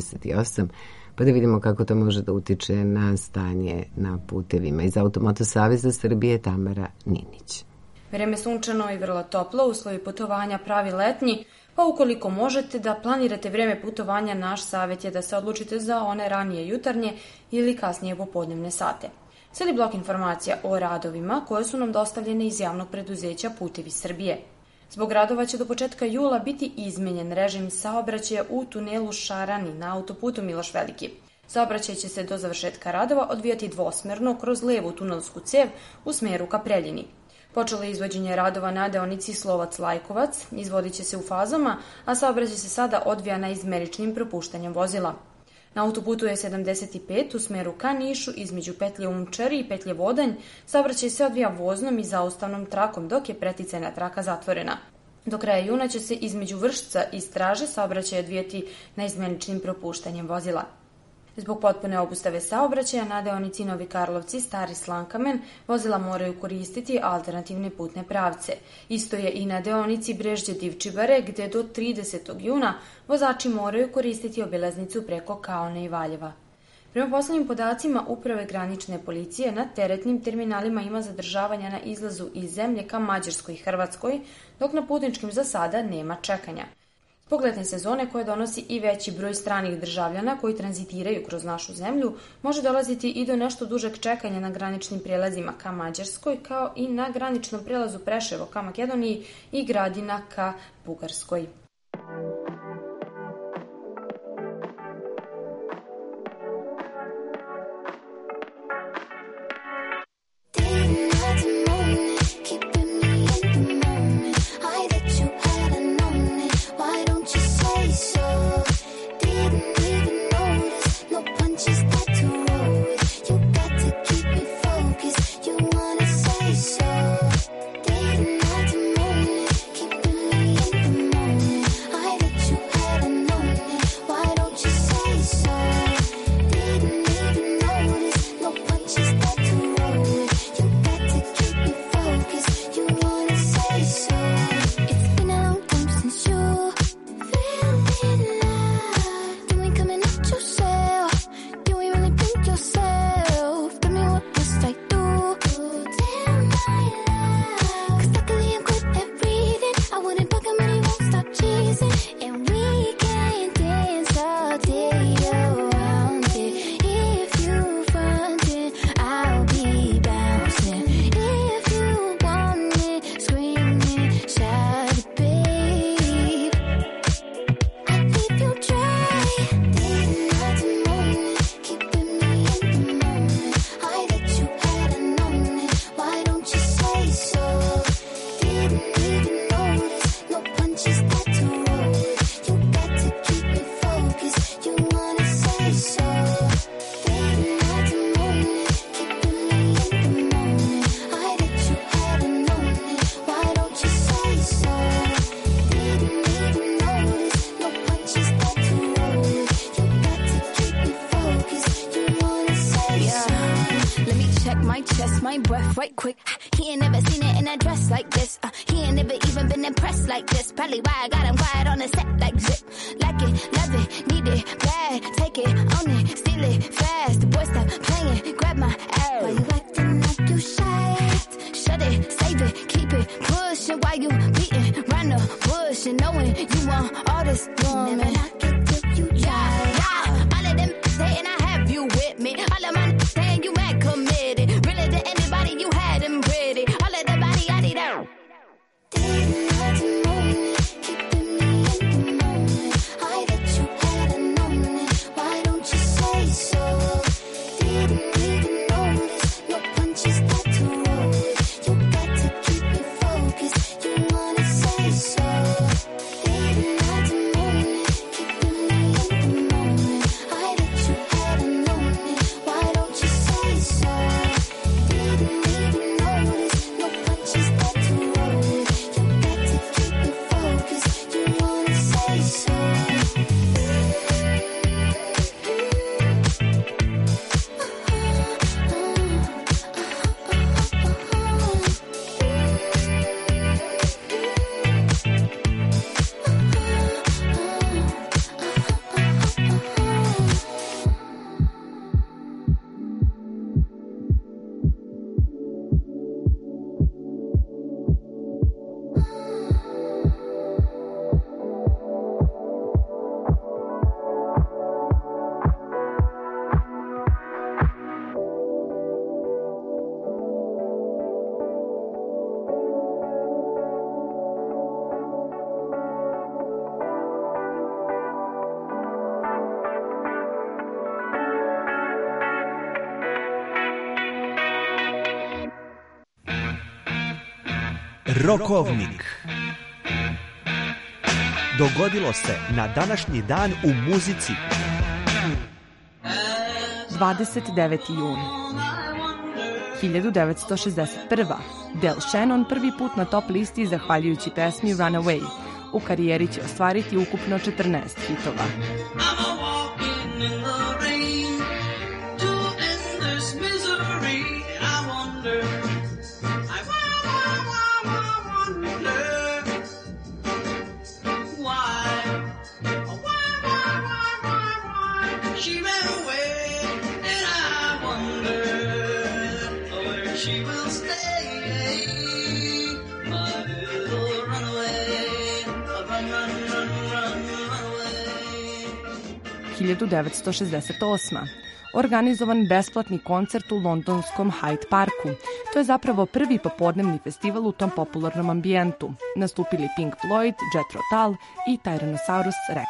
38, pa da vidimo kako to može da utiče na stanje na putevima. Iz Automoto Saveza Srbije Tamara Ninić. Vreme sunčano i vrlo toplo, uslovi putovanja pravi letnji, pa ukoliko možete da planirate vreme putovanja, naš savjet je da se odlučite za one ranije jutarnje ili kasnije popodnevne sate. Slijedi blok informacija o radovima koje su nam dostavljene iz javnog preduzeća Putevi Srbije. Zbog radova će do početka jula biti izmenjen režim saobraćaja u tunelu Šarani na autoputu Miloš Veliki. Saobraćaj će se do završetka radova odvijati dvosmerno kroz levu tunelsku cev u smeru ka Preljini. Počelo je izvođenje radova na deonici Slovac-Lajkovac, izvodit će se u fazama, a saobraćaj se sada odvija na izmeričnim propuštanjem vozila. Na autoputu je 75 u smeru ka Nišu između petlje Umčari i petlje Vodanj, saobraćaj se odvija voznom i zaustavnom trakom dok je preticajna traka zatvorena. Do kraja juna će se između Vršca i Straže saobraćaj odvijati na izmeničnim propuštanjem vozila. Zbog potpune obustave saobraćaja na deonici Novi Karlovci, Stari Slankamen, vozila moraju koristiti alternativne putne pravce. Isto je i na deonici Brežđe-Divčibare, gde do 30. juna vozači moraju koristiti obilaznicu preko Kaone i Valjeva. Prema poslednjim podacima Uprave granične policije, na teretnim terminalima ima zadržavanja na izlazu iz zemlje ka Mađarskoj i Hrvatskoj, dok na putničkim za sada nema čekanja. Zbog letnje sezone koje donosi i veći broj stranih državljana koji tranzitiraju kroz našu zemlju, može dolaziti i do nešto dužeg čekanja na graničnim prijelazima ka Mađarskoj, kao i na graničnom prijelazu Preševo ka Makedoniji i Gradina ka Bugarskoj. Why you beat around the bush and knowing you want all this woman. Never knock it till you try. All of them saying I have you with me. All of my saying you mad committed. Really to anybody you had them pretty. All of the body I need out. Didn't have to moment, keeping me in the moment. I bet you had a moment. Why don't you say so? Didn't even notice your punches that to roll. You got to keep it focused. You wanna say so? Didn't have to moment, keeping me in the moment. I bet you had a moment. Why don't you say so? Didn't even notice your punches that to roll. You got to keep it focused. You wanna say so? Rokovnik. Dogodilo se na današnji dan u muzici. 29. jun 1961. Del Shannon prvi put na top listi zahvaljujući pesmi Runaway. U karijeri će ostvariti ukupno 14 hitova. She will stay, my little runaway, run, run, run, run, run away. 1968. Organizovan besplatni koncert u londonskom Hyde Parku. To je zapravo prvi popodnevni festival u tom popularnom ambijentu. Nastupili Pink Floyd, Jethro Tull i Tyrannosaurus Rex.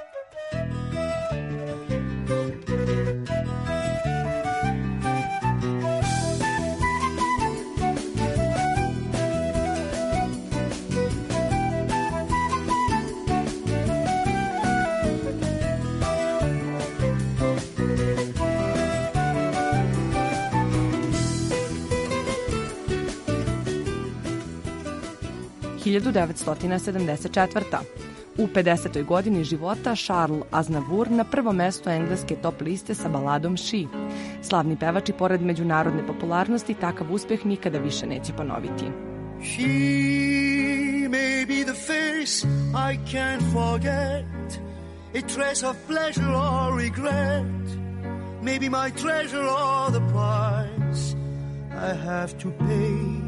U 50. godini života Charles Aznavour na prvo mesto engleske top liste sa baladom She. Slavni pevač i pored međunarodne popularnosti takav uspeh nikada više neće ponoviti. She may be the face I can't forget, a trace of pleasure or regret, maybe my treasure or the price I have to pay.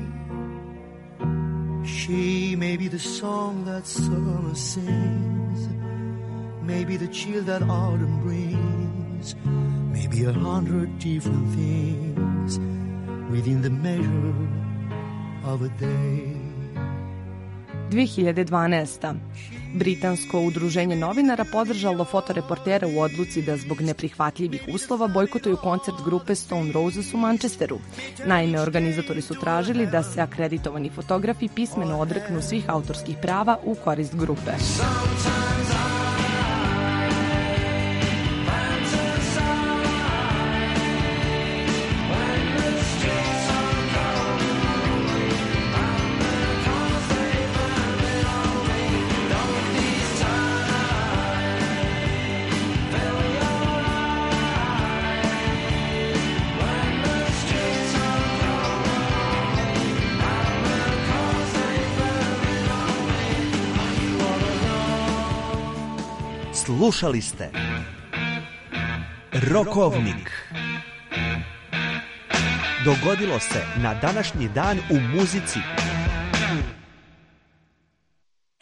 She may be the song that summer sings, maybe the chill that autumn brings, maybe 100 different things within the measure of a day. 2012. Britansko udruženje novinara podržalo fotoreportera u odluci da zbog neprihvatljivih uslova bojkotuju koncert grupe Stone Roses u Manchesteru. Naime, organizatori su tražili da se akreditovani fotografi pismeno odreknu svih autorskih prava u korist grupe. Slušali ste Rokovnik. Dogodilo se na današnji dan u muzici.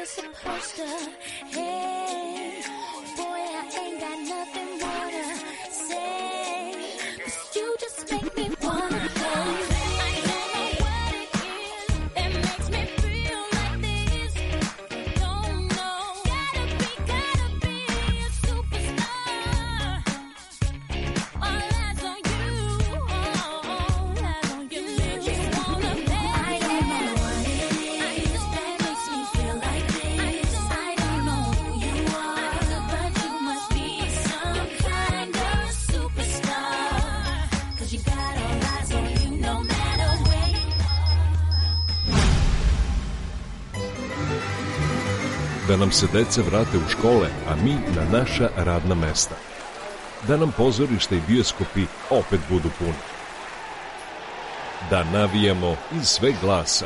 you're supposed to. Hey, boy, I ain't got nothing more to say, 'cause you just make me wanna play. Da nam se deca vrate u škole, a mi na naša radna mesta. Da nam pozorišta i bioskopi opet budu puni. Da navijamo iz sve glasa.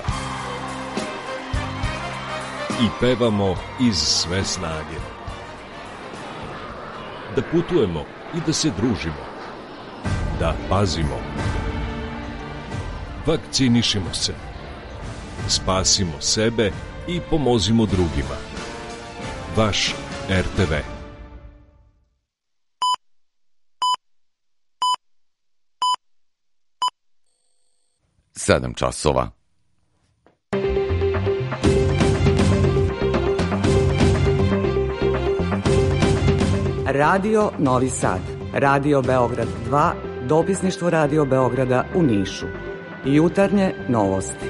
I pevamo iz sve snage. Da putujemo i da se družimo. Da pazimo. Vakcinišimo se. Spasimo sebe i pomozimo drugima. Vaš RTV. Sedam časova. Radio Novi Sad, Radio Beograd 2, dopisništvo Radio Beograda u Nišu. Jutarnje novosti.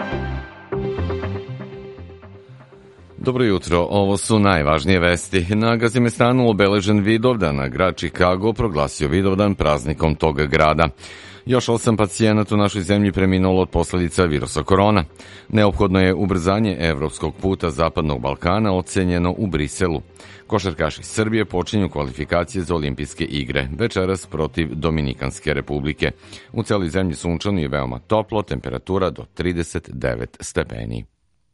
Dobro jutro, ovo su najvažnije vesti. Na Gazimestanu obeležen Vidovdan, a grad Čikago proglasio Vidovdan praznikom tog grada. Još 8 pacijenata u našoj zemlji preminulo od posledica virusa korona. Neophodno je ubrzanje evropskog puta Zapadnog Balkana ocenjeno u Briselu. Košarkaši Srbije počinju kvalifikacije za olimpijske igre, večeras protiv Dominikanske republike. U celoj zemlji sunčano i veoma toplo, temperatura do 39 stepeni.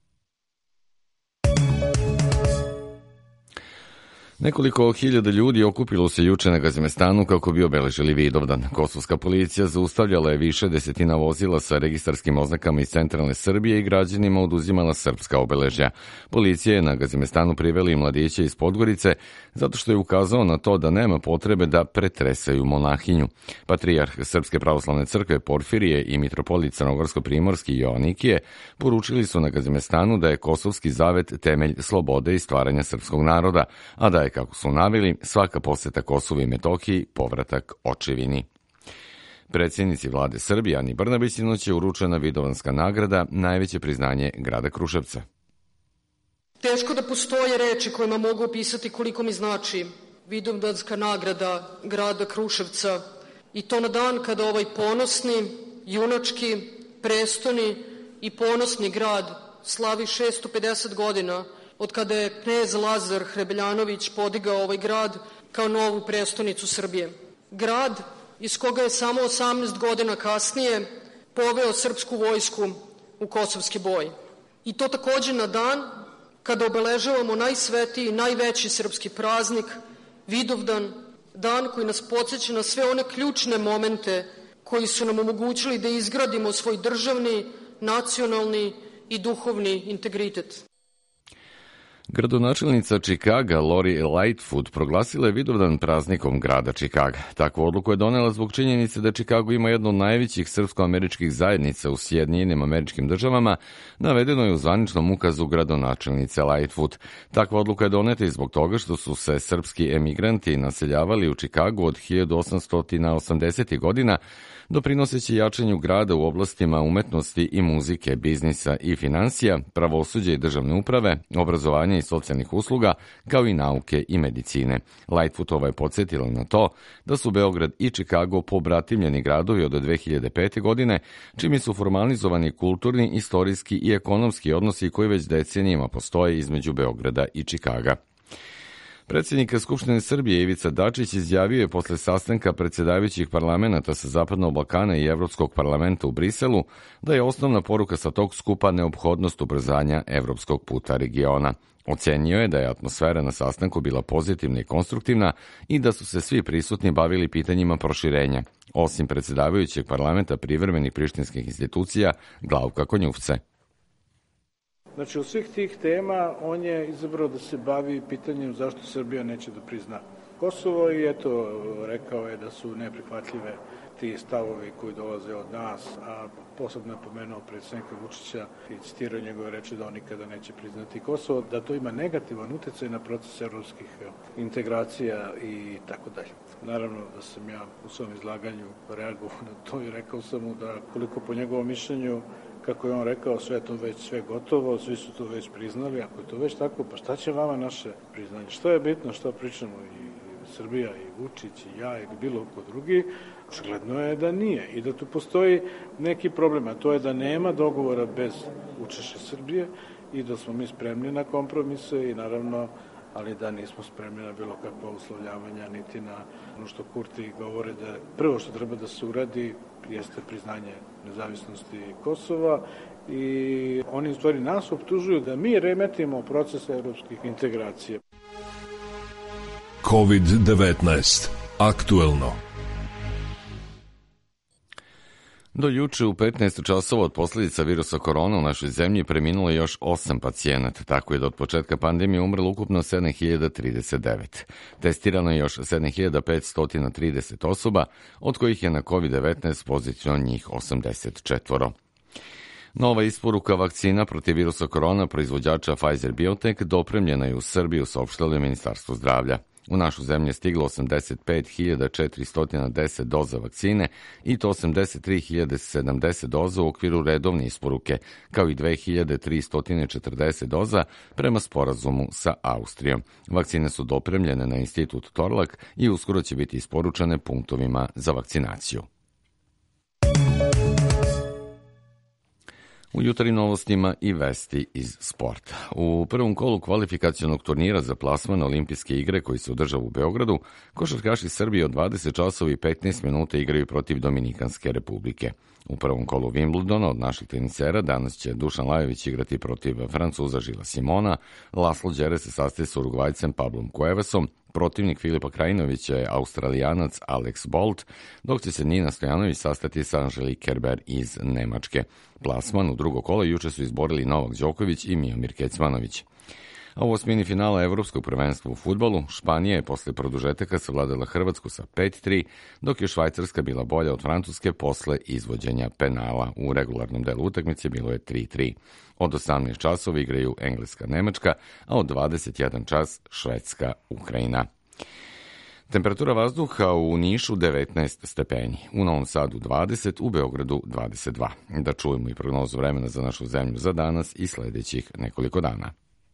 Nekoliko hiljada ljudi okupilo se juče na Gazimestanu kako bi obeležili Vidovdan. Kosovska policija zaustavljala je više desetina vozila sa registarskim oznakama iz centralne Srbije i građanima oduzimala srpska obeležja. Policija je na Gazimestanu privela i mladiće iz Podgorice zato što je ukazao na to da nema potrebe da pretresaju monahinju. Patrijarh Srpske pravoslavne crkve Porfirije i mitropolit Crnogorsko-primorski Joanikije poručili su na Gazimestanu da je Kosovski zavet temelj slobode i stvaranja srpskog naroda, a da je, kako su naveli, svaka poseta Kosovu i Metohiji povratak očevini. Predsjednici vlade Srbije Ani Brnabić sinoć je uručena Vidovanska nagrada, najveće priznanje grada Kruševca. Teško da postoje reči kojima mogu opisati koliko mi znači Vidovdanska nagrada grada Kruševca, i to na dan kada ovaj ponosni, junački, prestoni i ponosni grad slavi 650 godina od kada je knez Lazar Hrebeljanović podigao ovaj grad kao novu prestonicu Srbije. Grad iz koga je samo 18 godina kasnije poveo srpsku vojsku u kosovski boj. I to takođe na dan kada obeležavamo najsvetiji i najveći srpski praznik, Vidovdan, dan koji nas podsjeća na sve one ključne momente koji su nam omogućili da izgradimo svoj državni, nacionalni i duhovni integritet. Gradonačelnica Čikaga Lori Lightfoot proglasila je Vidovdan praznikom grada Čikaga. Takvu odluku je donela zbog činjenice da Čikago ima jednu od najvećih srpsko-američkih zajednica u Sjedinjenim Američkim Državama, navedeno je u zvaničnom ukazu gradonačelnice Lightfoot. Takva odluka je doneta i zbog toga što su se srpski emigranti naseljavali u Čikagu od 1880. godina, doprinoseći jačanju grada u oblastima umetnosti i muzike, biznisa i finansija, pravosuđa i državne uprave, obrazovanja i socijalnih usluga, kao i nauke i medicine. Lightfootova je podsjetila na to da su Beograd i Čikago pobratimljeni gradovi od 2005. godine, čime su formalizovani kulturni, istorijski i ekonomski odnosi koji već decenijama postoje između Beograda i Čikaga. Predsjednik Skupštine Srbije Ivica Dačić izjavio je posle sastanka predsjedavajućih parlamenta sa Zapadnog Balkana i Evropskog parlamenta u Briselu da je osnovna poruka sa tog skupa neophodnost ubrzanja evropskog puta regiona. Ocenio je da je atmosfera na sastanku bila pozitivna i konstruktivna i da su se svi prisutni bavili pitanjima proširenja, osim predsjedavajućeg parlamenta privremenih prištinskih institucija Glavka Konjufce. Znači, od svih tih tema on je izabrao da se bavi pitanjem zašto Srbija neće da prizna Kosovo i eto, rekao je da su neprihvatljive ti stavovi koji dolaze od nas, a posebno je pomenuo predsjednika Vučića i citirao njegove reči da on nikada neće priznati Kosovo, da to ima negativan utjecaj na proces evropskih integracija i tako dalje. Naravno da sam ja u svom izlaganju reagovao na to i rekao sam mu da koliko po njegovom mišljenju, kako je on rekao, sve to već sve gotovo, svi su to već priznali, ako je to već tako, pa šta će vama naše priznanje? Što je bitno, što pričamo i Srbija i Vučić i ja ili bilo ko drugi? Očigledno je da nije i da tu postoji neki problem, a to je da nema dogovora bez učešća Srbije i da smo mi spremni na kompromise i naravno, ali da nismo spremni na bilo kakva uslovljavanja niti na ono što Kurti govore da prvo što treba da se uradi jeste priznanje nezavisnosti Kosova i oni u stvari nas optužuju da mi remetimo proces evropskih integracija. COVID-19. Aktuelno. Do juče u 15 časova od posljedica virusa korona u našoj zemlji preminulo još 8 pacijenata, tako je da od početka pandemije umrlo ukupno 7039. Testirano je još 7530 osoba, od kojih je na COVID-19 pozitivno njih 84. Nova isporuka vakcina protiv virusa korona proizvođača Pfizer-Biontech dopremljena je u Srbiju, saopštilo je Ministarstvo zdravlja. U našu zemlju je stiglo 85.410 doza vakcine i to 83.070 doza u okviru redovne isporuke, kao i 2.340 doza prema sporazumu sa Austrijom. Vakcine su dopremljene na Institut Torlak i uskoro će biti isporučene punktovima za vakcinaciju. U jutarnjim novostima i vesti iz sporta. U prvom kolu kvalifikacionog turnira za plasman na Olimpijske igre koji se održava u Beogradu, košarkaši Srbije od 20 časova i 15 minuta igraju protiv Dominikanske republike. U prvom kolu Wimbledona od naših tenisera danas će Dušan Lajović igrati protiv Francuza Žila Simona, Laslo Đere se sastaje sa Urugvajcem Pablom Cuevasom, protivnik Filipa Krajinovića je Australijanac Alex Bolt, dok će se Nina Stojanović sastati sa Angelique Kerber iz Nemačke. Plasman u drugo kolo juče su izborili Novak Đoković i Miomir Kecmanović. A u osmini finala Evropskog prvenstva u fudbalu, Španija je posle produžetaka savladala Hrvatsku sa 5-3, dok je Švajcarska bila bolja od Francuske posle izvođenja penala. U regularnom delu utakmice bilo je 3-3. Od 18 časova igraju Engleska-Nemačka, a od 21 čas Švedska-Ukrajina. Temperatura vazduha u Nišu 19 stepeni, u Novom Sadu 20, u Beogradu 22. Da čujemo i prognozu vremena za našu zemlju za danas i sledećih nekoliko dana.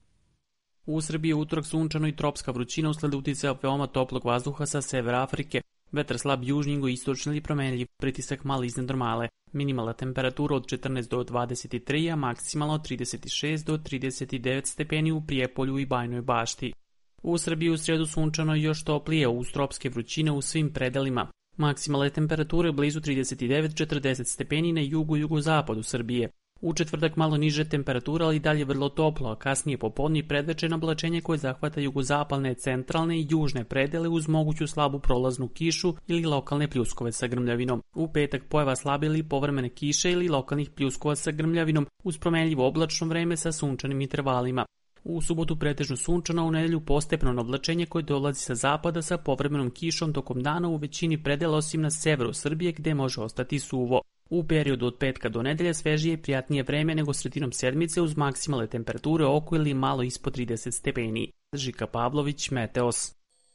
U Srbiji je utorak sunčano i tropska vrućina usled uticaja veoma toplog vazduha sa severa Afrike. Vetar slab južni, jugoistočni ili promenljiv, pritisak malo iznad normale. Minimalna temperatura od 14 do 23, a maksimalno od 36 do 39 stepeni u Prijepolju i Bajnoj Bašti. U Srbiji u srijedu sunčano i još toplije uz tropske vrućine u svim predelima. Maksimalne temperature blizu 39-40 stepeni na jugu i jugozapadu Srbije. U četvrtak malo niže temperatura, ali dalje vrlo toplo, a kasnije popodne i predvečerno oblačenje koje zahvata jugozapalne, centralne i južne predele uz moguću slabu prolaznu kišu ili lokalne pljuskove sa grmljavinom. U petak pojava slabe ili povremene kiše ili lokalnih pljuskova sa grmljavinom uz promenljivo oblačno vreme sa sunčanim intervalima. U subotu pretežno sunčano, u nedelju postepeno oblačenje koje dolazi sa zapada sa povremenom kišom tokom dana u većini predela osim na severu Srbije gde može ostati suvo. U periodu od petka do nedelje svežije i prijatnije vreme nego sredinom sedmice uz maksimalne temperature oko ili malo ispod 30 stepeni. Žika Pavlović, Meteos.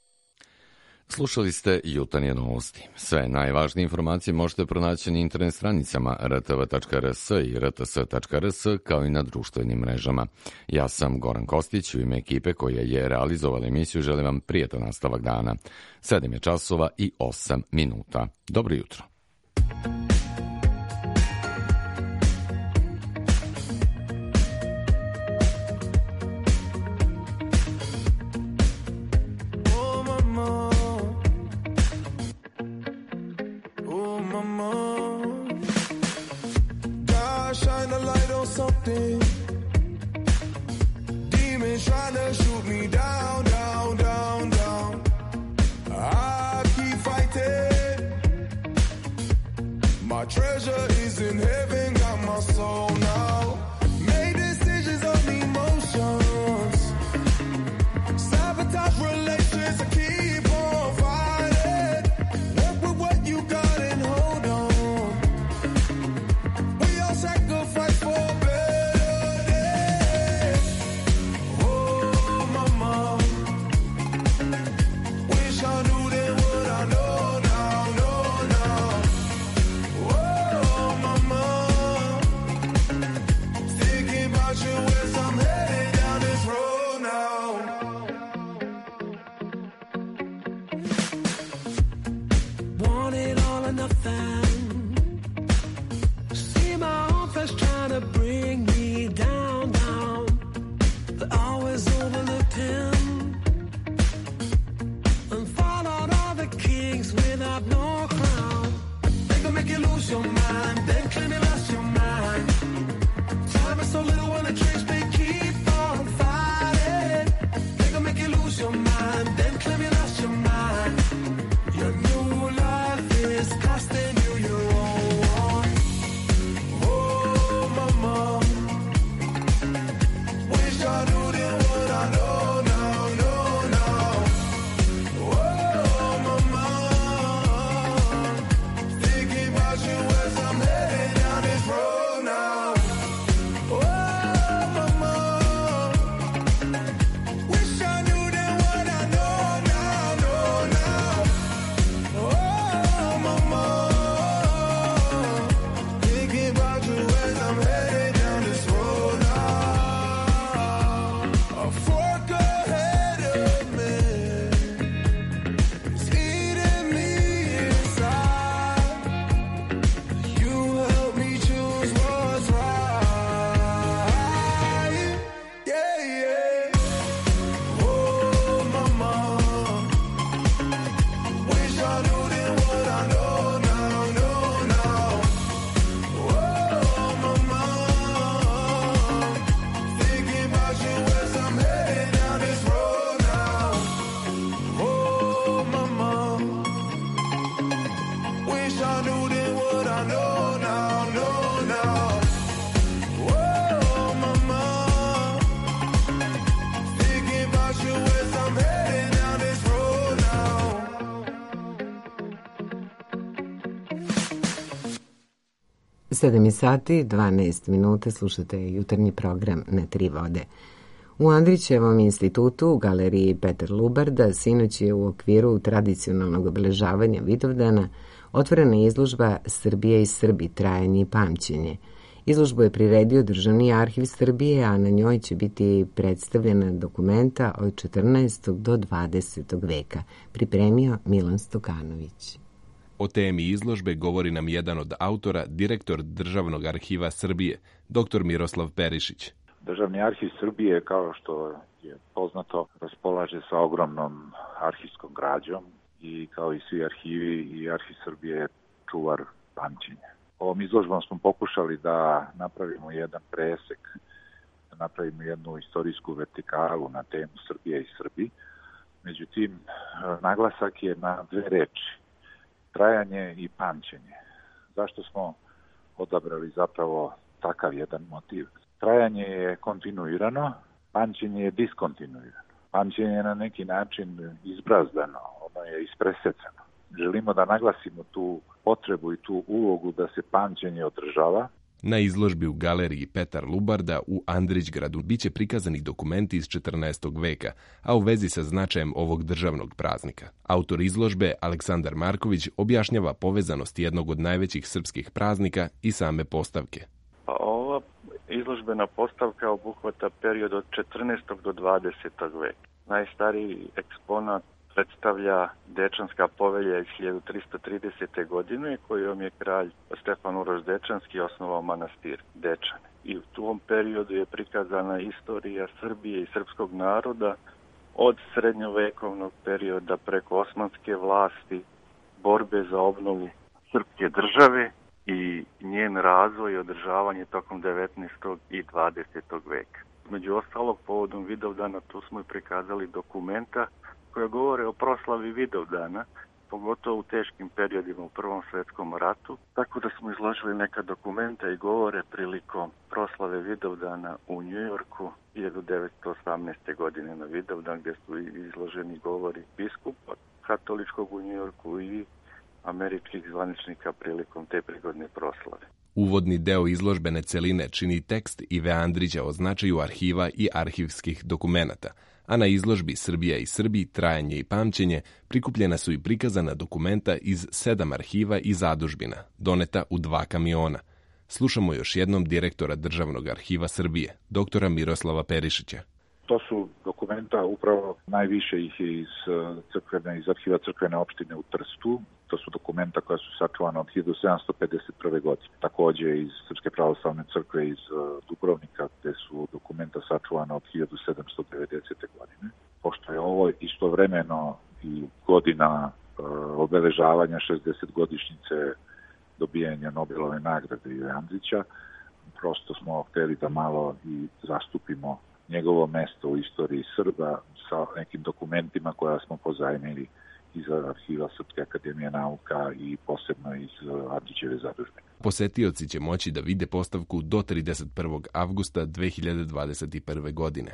Slušali ste jutarnje novosti. Sve najvažnije informacije možete pronaći na internet stranicama rtv.rs i rts.rs kao i na društvenim mrežama. Ja sam Goran Kostić, u ime ekipe koja je realizovala emisiju želim vam prijatan nastavak dana. 7 je časova i 8 minuta. Dobro jutro. nothing. See my own flesh trying to bring me down, down. They always overlooked him and followed all the kings without no crown. They gon' make you lose your mind, then claim you lost your mind. Time is so little when the dreams they keep on fighting. They gon' make you lose your mind, then claim you lost your mind. Your new life is costing you your own. Oh, mama, wish I knew then what I know now, know now. Oh, mama, thinking about you as I'm heading down this road now. Oh, mama, wish I knew then what I know now, know now. Oh, mama, thinking about you as I'm heading down this road now. A fork ahead of me is eating me inside. You help me choose what's right. Yeah, yeah. Oh, mama, wish I knew then what I know now, know now. Oh, mama, thinking about you as I'm heading down this road now. Oh, mama, wish I knew then what I know now, know now. Oh, mama, thinking about you as I'm heading down this road now. 7 sati, 12 minuta, slušate jutarnji program Na tri vode. U Andrićevom institutu u galeriji Petar Lubarda sinoć je u okviru tradicionalnog obeležavanja Vidovdana otvorena izložba Srbija i Srbi, trajanje i pamćenje. Izložbu je priredio Državni arhiv Srbije, a na njoj će biti predstavljena dokumenta od 14. do 20. veka, pripremio Milan Stokanović. O temi izložbe govori nam jedan od autora, direktor Državnog arhiva Srbije, dr. Miroslav Perišić. Državni arhiv Srbije, kao što je poznato, raspolaže sa ogromnom arhivskom građom i kao i svi arhivi i arhiv Srbije je čuvar pamćenja. Ovom izložbom smo pokušali da napravimo jedan presek, da napravimo jednu istorijsku vertikalu na temu Srbije i Srbi. Međutim, naglasak je na dve reči, trajanje i pamćenje. Zašto smo odabrali zapravo takav jedan motiv? Trajanje je kontinuirano, pamćenje je diskontinuirano. Pamćenje je na neki način izbrazdano, ono je ispresecano. Želimo da naglasimo tu potrebu i tu ulogu da se pamćenje održava. Na izložbi u galeriji Petar Lubarda u Andrićgradu biće prikazani dokumenti iz 14. veka, a u vezi sa značajem ovog državnog praznika. Autor izložbe, Aleksandar Marković, objašnjava povezanost jednog od najvećih srpskih praznika i same postavke. Ova izložbena postavka obuhvata period od 14. do 20. veka. Najstariji eksponat predstavlja Dečanska povelja iz 1330. godine kojom je kralj Stefan Uroš Dečanski osnovao manastir Dečane. I u tom periodu je prikazana istorija Srbije i srpskog naroda od srednjovekovnog perioda preko osmanske vlasti, borbe za obnovu srpske države i njen razvoj i održavanje tokom 19. i 20. veka. Među ostalog, povodom Vidovdana tu smo i prikazali dokumenta koja govore o proslavi Vidovdana, pogotovo u teškim periodima u Prvom svetskom ratu, tako da smo izložili neka dokumenta i govore prilikom proslave Vidovdana u Njujorku 1918. godine na Vidovdan, gdje su izloženi govori biskupa katoličkog u Njujorku i američkih zvaničnika prilikom te prigodne proslave. Uvodni deo izložbene celine čini tekst Ive Andrića o značaju arhiva i arhivskih dokumenata, a na izložbi Srbija i Srbi, trajanje i pamćenje prikupljena su i prikazana dokumenta iz 7 arhiva i zadužbina, doneta u 2 kamiona. Slušamo još jednom direktora Državnog arhiva Srbije, doktora Miroslava Perišića. To su dokumenta, upravo najviše ih je iz arhiva crkvene opštine u Trstu. To su dokumenta koja su sačuvana od 1751. godine. Takođe iz Srpske pravoslavne crkve iz Dubrovnika, gde su dokumenta sačuvana od 1790. godine. Pošto je ovo istovremeno i godina obeležavanja 60-godišnjice dobijanja Nobelove nagrade Ive Andrića, prosto smo hteli da malo i zastupimo njegovo mesto u istoriji Srba sa nekim dokumentima koja smo pozajmili iz arhiva Srpske akademije nauka i posebno iz Andrićeve zadužbe. Posetioci će moći da vide postavku do 31. avgusta 2021. godine.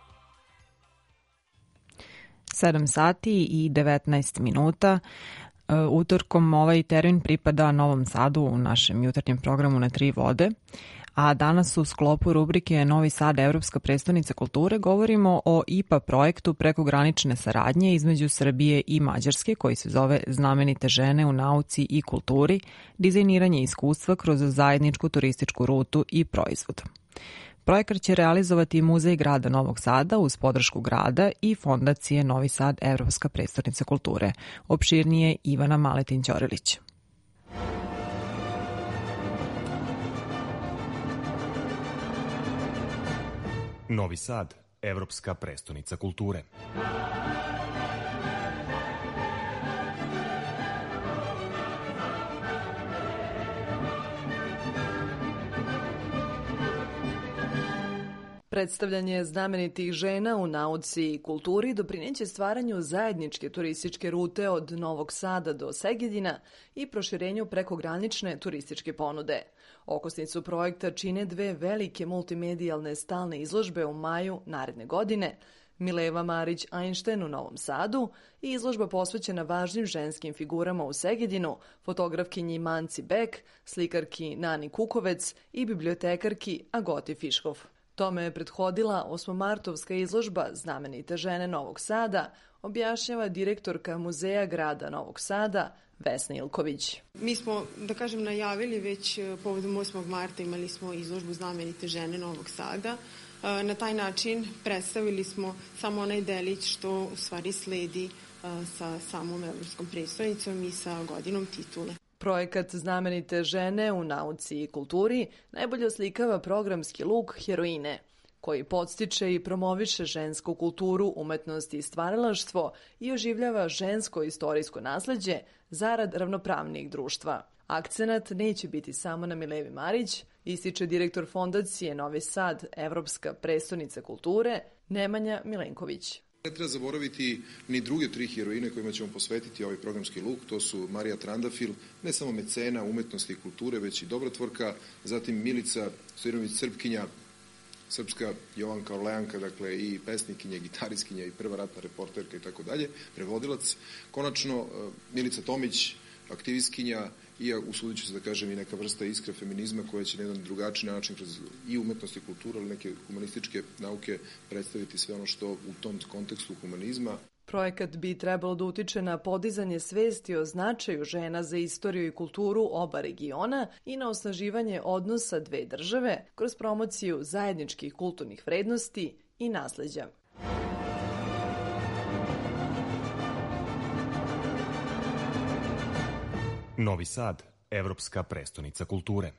Sedam sati i 19 minuta. Utorkom ovaj termin pripada Novom Sadu u našem jutarnjem programu Na tri vode, a danas u sklopu rubrike Novi Sad, Evropska prestonica kulture, govorimo o IPA projektu prekogranične saradnje između Srbije i Mađarske, koji se zove Znamenite žene u nauci i kulturi, dizajniranje iskustva kroz zajedničku turističku rutu i proizvod. Projekat će realizovati Muzej grada Novog Sada uz podršku grada i Fondacije Novi Sad, Evropska prestonica kulture. Opširnije Ivana Maletin-Ćorilić. Novi Sad, Evropska prestonica kulture. Predstavljanje znamenitih žena u nauci i kulturi doprineće stvaranju zajedničke turističke rute od Novog Sada do Segedina i proširenju prekogranične turističke ponude. Okosnicu projekta čine dve velike multimedijalne stalne izložbe u maju naredne godine, Mileva Marić Einstein u Novom Sadu i izložba posvećena važnim ženskim figurama u Segedinu, fotografkinji Manci Bek, slikarki Nani Kukovec i bibliotekarki Agoti Fiškov. Tome je prethodila osmomartovska izložba Znamenite žene Novog Sada, objašnjava direktorka Muzeja grada Novog Sada, Vesna Ilković. Mi smo, da kažem, najavili već povodom 8. marta imali smo izložbu Znamenite žene Novog Sada. Na taj način predstavili smo samo onaj delić što u stvari sledi sa samom Evropskom prestonicom i sa godinom titule. Projekat Znamenite žene u nauci i kulturi najbolje oslikava programski luk heroine, koji podstiče i promoviše žensku kulturu, umetnost i stvaralaštvo i oživljava žensko istorijsko nasleđe zarad ravnopravnijeg društva. Akcenat neće biti samo na Milevi Marić, ističe direktor Fondacije Novi Sad, Evropska prestonica kulture, Nemanja Milenković. Ne treba zaboraviti ni druge tri heroine kojima ćemo posvetiti ovaj programski luk. To su Marija Trandafil, ne samo mecena umetnosti i kulture, već i dobrotvorka, zatim Milica Stojanović Srpkinja, srpska Jovanka Orleanka, dakle i pesnikinja, gitariskinja i prva ratna reporterka i tako dalje, prevodilac. Konačno Milica Tomić, aktivistkinja i usudit ću se da kažem i neka vrsta iskre feminizma koja će na jedan drugačiji način kroz i umetnost i kulturu, ali neke humanističke nauke predstaviti sve ono što u tom kontekstu humanizma. Projekat bi trebalo da utiče na podizanje svesti o značaju žena za istoriju i kulturu oba regiona i na osnaživanje odnosa dve države kroz promociju zajedničkih kulturnih vrednosti i nasleđa. Novi Sad, Evropska prestonica kulture.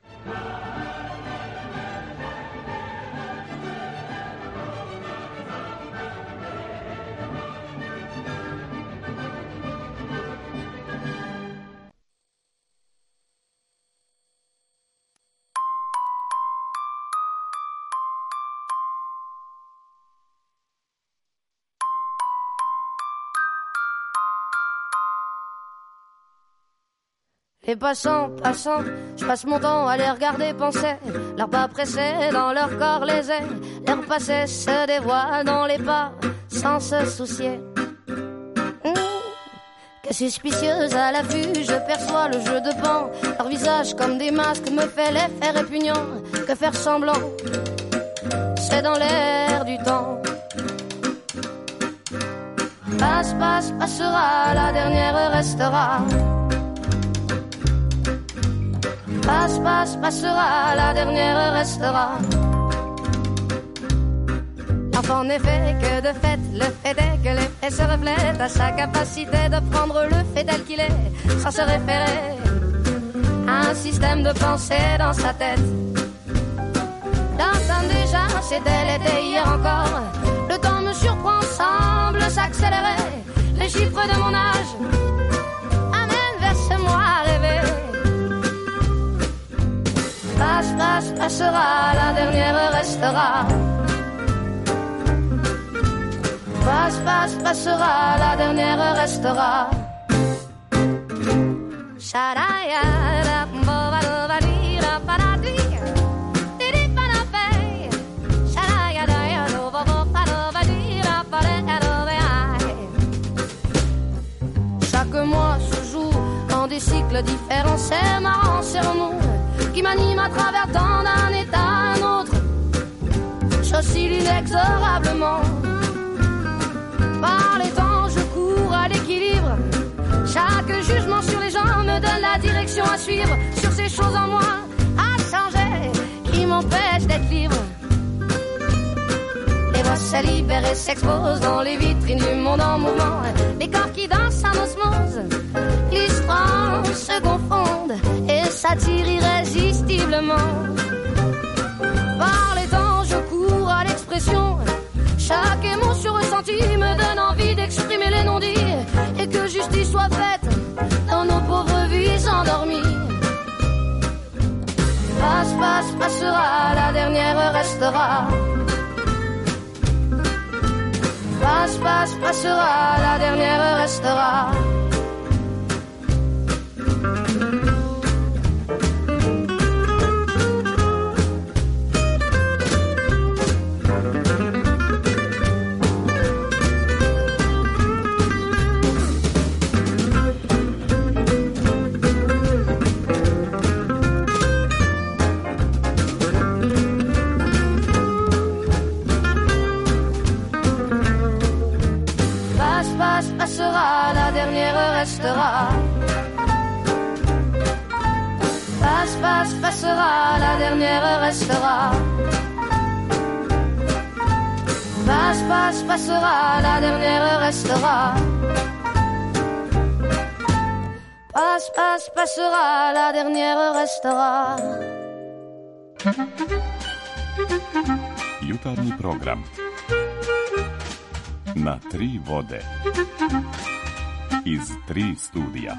Les passants, passants, je passe mon temps à les regarder penser. Leurs pas pressés dans leur corps les ailes. Leur passé se dévoile dans les pas sans se soucier. Que suspicieuse à l'affût, je perçois le jeu de pan. Leur visage comme des masques me fait l'effet répugnant. Que faire semblant, c'est dans l'air du temps. Passe, passe, passera, la dernière restera. Passe, passe, passera, la dernière restera. L'enfant n'est fait que de fait, le fait est que les faits se reflètent à sa capacité de prendre le fait tel qu'il est, sans se référer à un système de pensée dans sa tête. D'entendre déjà, c'était l'été hier encore, le temps me surprend, semble s'accélérer, les chiffres de mon âge amènent vers ce moi rêvé. Passe, passe, passera, la dernière restera. Passe, passe, passera, la dernière restera. Chaque mois se joue qui m'anime à travers tant d'un état à un autre. J'oscille inexorablement. Par les temps, je cours à l'équilibre. Chaque jugement sur les gens me donne la direction à suivre. Sur ces choses en moi à changer qui m'empêchent d'être libre. Les voix se libèrent et s'exposent dans les vitrines du monde en mouvement. Les corps qui dansent en osmose, l'histoire se confondent et s'attirent irrésistiblement. Par les temps, je cours à l'expression. Chaque émotion ressentie me donne envie d'exprimer les non-dits et que justice soit faite dans nos pauvres vies endormies. Passe, passe, passera, la dernière restera. Passe, passe, passera, la dernière restera. La dernière restera. Passe, passe, passera, la dernière restera. Passe, passe, passera, la dernière restera. Passe, passe, passera, la dernière restera. Jutarnji program na tri vode iz tri studija.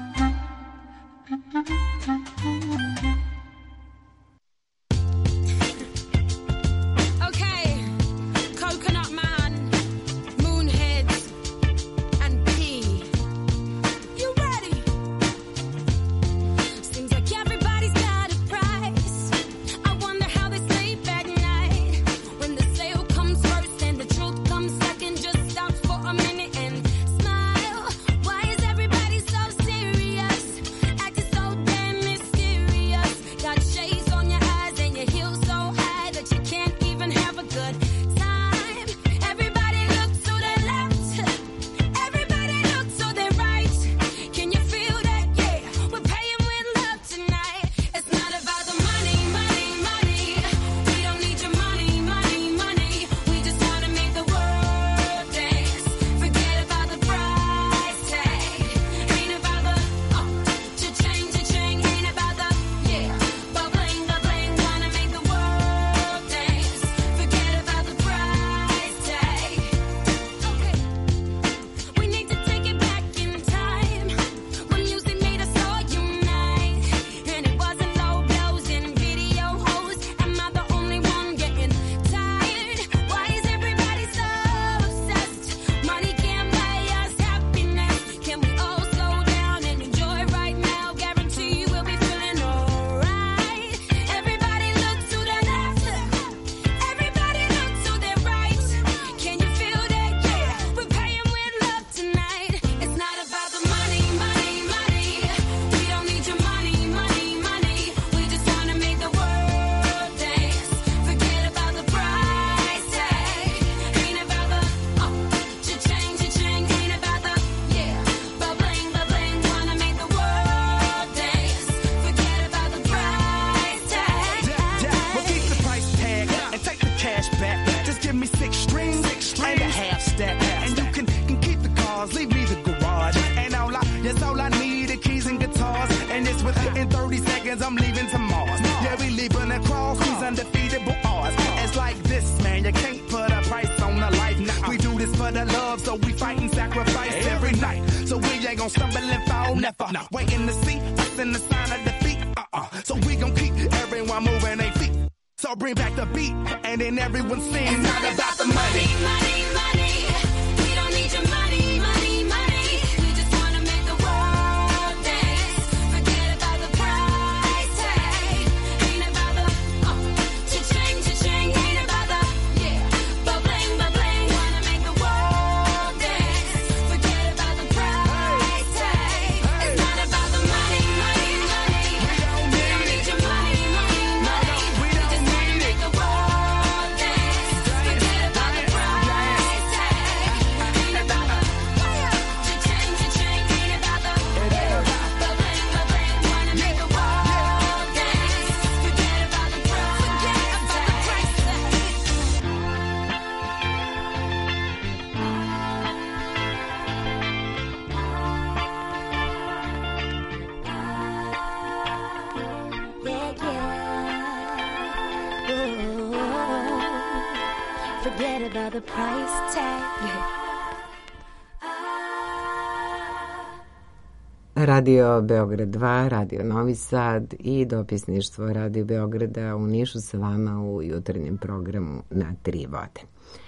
forget about the price tag. Radio Beograd 2, Radio Novi Sad i dopisništvo Radio Beograda u Nišu sa vama u jutarnjem programu Na tri vode.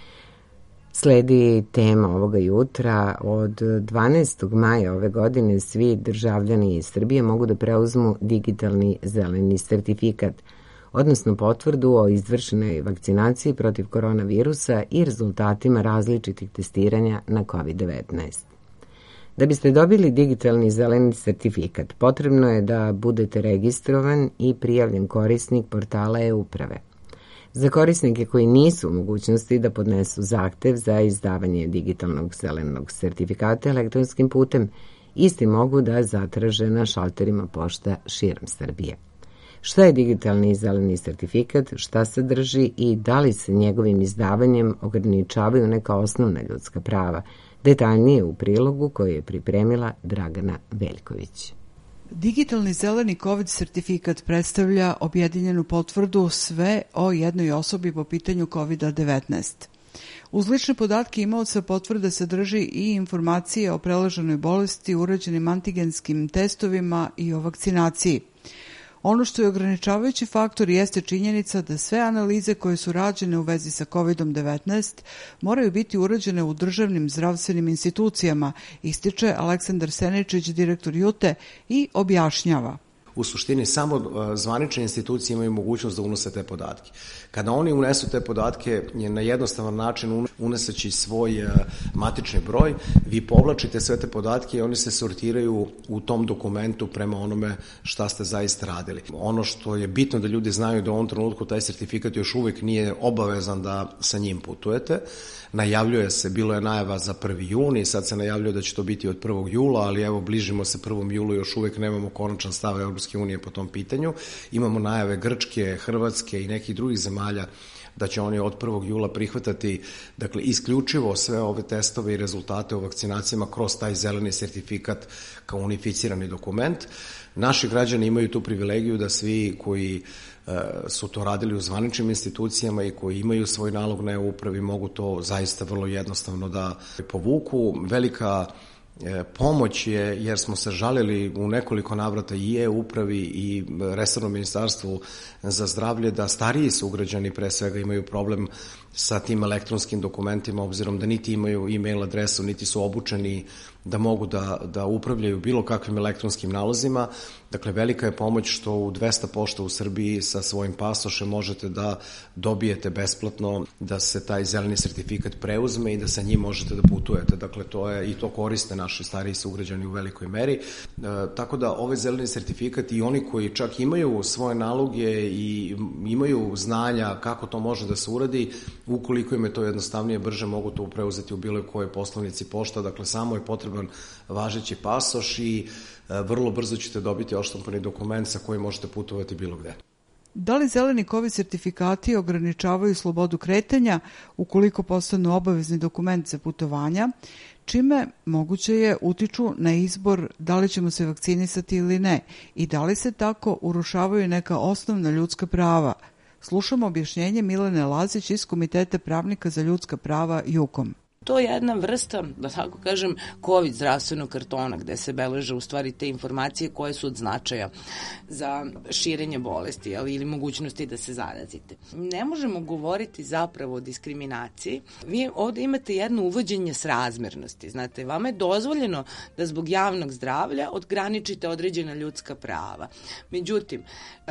Sledi tema ovoga jutra. Od 12. maja ove godine svi državljani iz Srbije mogu da preuzmu digitalni zeleni sertifikat, odnosno potvrdu o izvršenoj vakcinaciji protiv koronavirusa i rezultatima različitih testiranja na COVID-19. Da biste dobili digitalni zeleni sertifikat, potrebno je da budete registrovan i prijavljen korisnik portala e-uprave. Za korisnike koji nisu u mogućnosti da podnesu zahtev za izdavanje digitalnog zelenog sertifikata elektronskim putem, isti mogu da zatraže na šalterima pošta širom Srbije. Šta je digitalni zeleni sertifikat, šta sadrži i da li se njegovim izdavanjem ograničavaju neka osnovna ljudska prava, detaljnije u prilogu koji je pripremila Dragana Veljković. Digitalni zeleni COVID sertifikat predstavlja objedinjenu potvrdu sve o jednoj osobi po pitanju COVID-19. Uz lične podatke imaoca potvrde sadrži i informacije o preleženoj bolesti, urađenim antigenskim testovima i o vakcinaciji. Ono što je ograničavajući faktor jeste činjenica da sve analize koje su rađene u vezi sa COVID-19 moraju biti urađene u državnim zdravstvenim institucijama, ističe Aleksandar Seničić, direktor JUTE, i objašnjava. U suštini samo zvanične institucije imaju mogućnost da unose te podatke. Kada oni unesu te podatke na jednostavan način uneseći svoj matični broj, vi povlačite sve te podatke i oni se sortiraju u tom dokumentu prema onome šta ste zaista radili. Ono što je bitno da ljudi znaju da u ovom trenutku taj sertifikat još uvijek nije obavezan da sa njim putujete. Najavljuje se, bilo je najava za 1. juni, sad se najavljuje da će to biti od 1. jula, ali evo bližimo se 1. julu, još uvijek nemamo konačan stav Europske unije po tom pitanju. Imamo najave Grčke, Hrvatske i nekih drugih zemalja da će oni od 1. jula prihvatati, dakle, isključivo sve ove testove i rezultate o vakcinacijama kroz taj zeleni sertifikat kao unificirani dokument. Naši građani imaju tu privilegiju da svi koji su to radili u zvaničnim institucijama i koji imaju svoj nalog na e-upravi mogu to zaista vrlo jednostavno da povuku. Velika pomoć je, jer smo se žalili u nekoliko navrata i e-upravi i resornom ministarstvu za zdravlje, da stariji sugrađani pre svega imaju problem sa tim elektronskim dokumentima, obzirom da niti imaju e-mail adresu, niti su obučeni da mogu da upravljaju bilo kakvim elektronskim nalozima. Dakle, velika je pomoć što u 200 pošta u Srbiji sa svojim pasošem možete da dobijete besplatno, da se taj zeleni sertifikat preuzme i da sa njim možete da putujete. Dakle, to koriste naši stariji sugrađani u velikoj meri. Tako da ovaj zeleni sertifikat i oni koji čak imaju svoje naloge i imaju znanja kako to može da se uradi, ukoliko im je to jednostavnije, brže mogu to preuzeti u bilo kojoj poslovnici pošta. Dakle, samo je potreban važeći pasoš i vrlo brzo ćete dobiti odštampani dokument sa kojim možete putovati bilo gde. Da li zeleni COVID sertifikati ograničavaju slobodu kretanja ukoliko postanu obavezni dokument za putovanja, čime moguće je utiču na izbor da li ćemo se vakcinisati ili ne i da li se tako urušavaju neka osnovna ljudska prava? Slušamo objašnjenje Milene Lazić iz Komiteta pravnika za ljudska prava JUKOM. To je jedna vrsta, da tako kažem, COVID zdravstvenog kartona gde se beleže u stvari te informacije koje su od značaja za širenje bolesti ili mogućnosti da se zarazite. Ne možemo govoriti zapravo o diskriminaciji. Vi ovde imate jedno uvođenje srazmernosti. Znate, vama je dozvoljeno da zbog javnog zdravlja odgraničite određena ljudska prava. Međutim,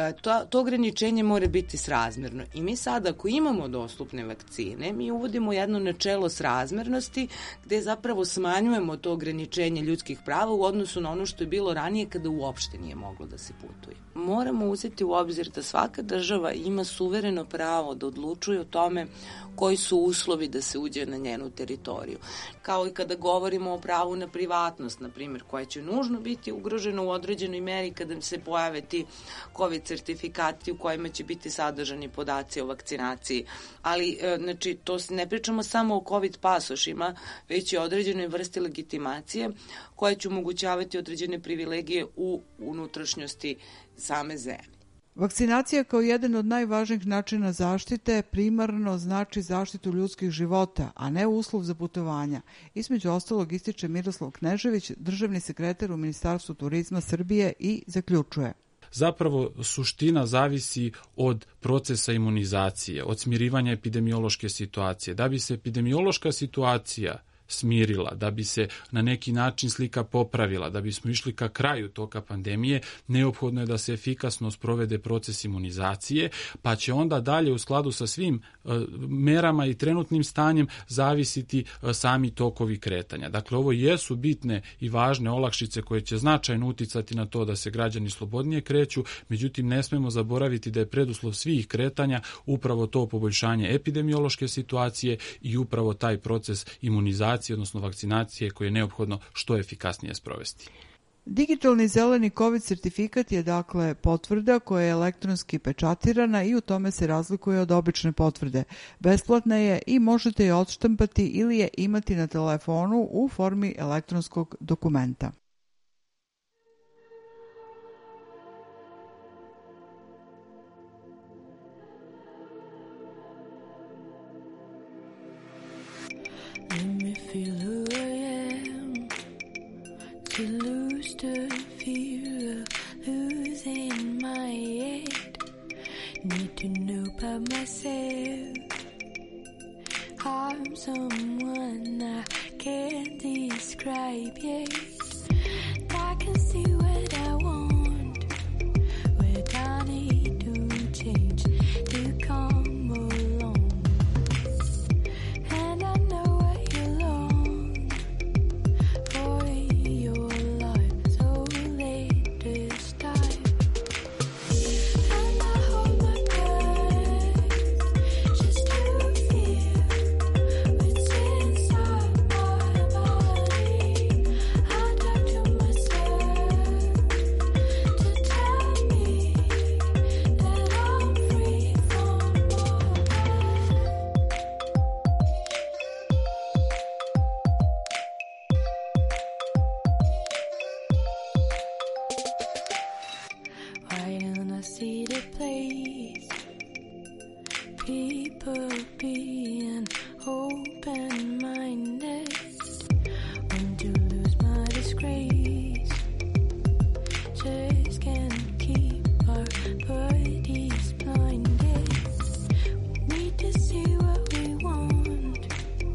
to ograničenje mora biti srazmerno. I mi sada, ako imamo dostupne vakcine, mi uvodimo jedno načelo srazmernosti gde zapravo smanjujemo to ograničenje ljudskih prava u odnosu na ono što je bilo ranije kada uopšte nije moglo da se putuje. Moramo uzeti u obzir da svaka država ima suvereno pravo da odlučuje o tome koji su uslovi da se uđe na njenu teritoriju. Kao i kada govorimo o pravu na privatnost, na primjer, koja će nužno biti ugrožena u određenoj meri kada se pojave ti COVID sertifikati u kojima će biti sadržani podaci o vakcinaciji. Ali, znači, to ne pričamo samo o COVID pasošima, već i određene vrste legitimacije koje će omogućavati određene privilegije u unutrašnjosti same zemlje. Vakcinacija kao jedan od najvažnijih načina zaštite primarno znači zaštitu ljudskih života, a ne uslov za putovanja. Između ostalog ističe Miroslav Knežević, državni sekretar u Ministarstvu turizma Srbije i zaključuje. Zapravo suština zavisi od procesa imunizacije, od smirivanja epidemiološke situacije. Da bi se epidemiološka situacija smirila, da bi se na neki način slika popravila, da bismo išli ka kraju toka pandemije, neophodno je da se efikasno sprovede proces imunizacije, pa će onda dalje u skladu sa svim merama i trenutnim stanjem zavisiti sami tokovi kretanja. Dakle, ovo jesu bitne i važne olakšice koje će značajno uticati na to da se građani slobodnije kreću, međutim ne smemo zaboraviti da je preduslov svih kretanja upravo to poboljšanje epidemiološke situacije i upravo taj proces imunizacije, odnosno vakcinacije koje je neophodno što efikasnije sprovesti. Digitalni zeleni COVID sertifikat je dakle potvrda koja je elektronski pečatirana i u tome se razlikuje od obične potvrde. Besplatna je i možete je odštampati ili je imati na telefonu u formi elektronskog dokumenta. Let me feel who I am, to lose the fear of losing my head. Need to know about myself. I'm someone I can't describe yet. I can see what I want, what I need to change to come along. And I know what you long for in your life, so let it start. And I hold my breath just to feel what's inside my body. I talk to myself to tell me that I'm free from all Why don't I see the place? People being open-minded. Want to lose my disgrace. Just can't keep our bodies blinded. Need to see what we want.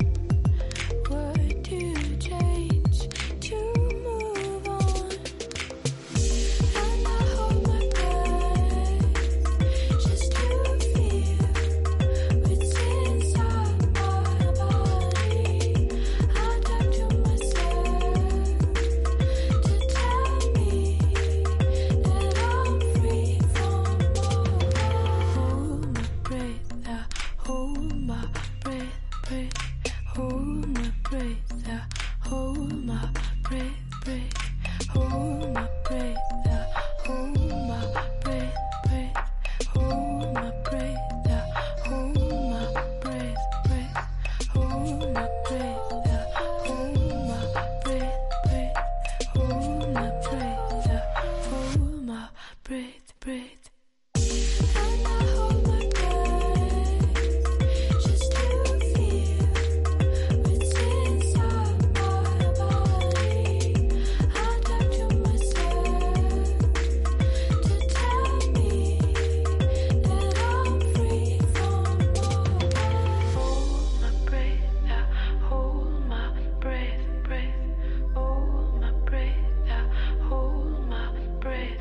What to change to move on. And I hold my breath just to feel what's inside my body. I talk to myself to tell me that I'm free from all. Hold my breath, I hold my breath, hold my breath, I hold my breath, hold my breath, I hold my breath, hold my breath, I hold my breath, hold my breath, I hold my breath, hold my breath, I hold my breath. And I hold my breath just to feel what's inside my body. I talk to myself to tell me that I'm free from all. Hold my breath, I hold my breath, hold my breath, I hold my breath.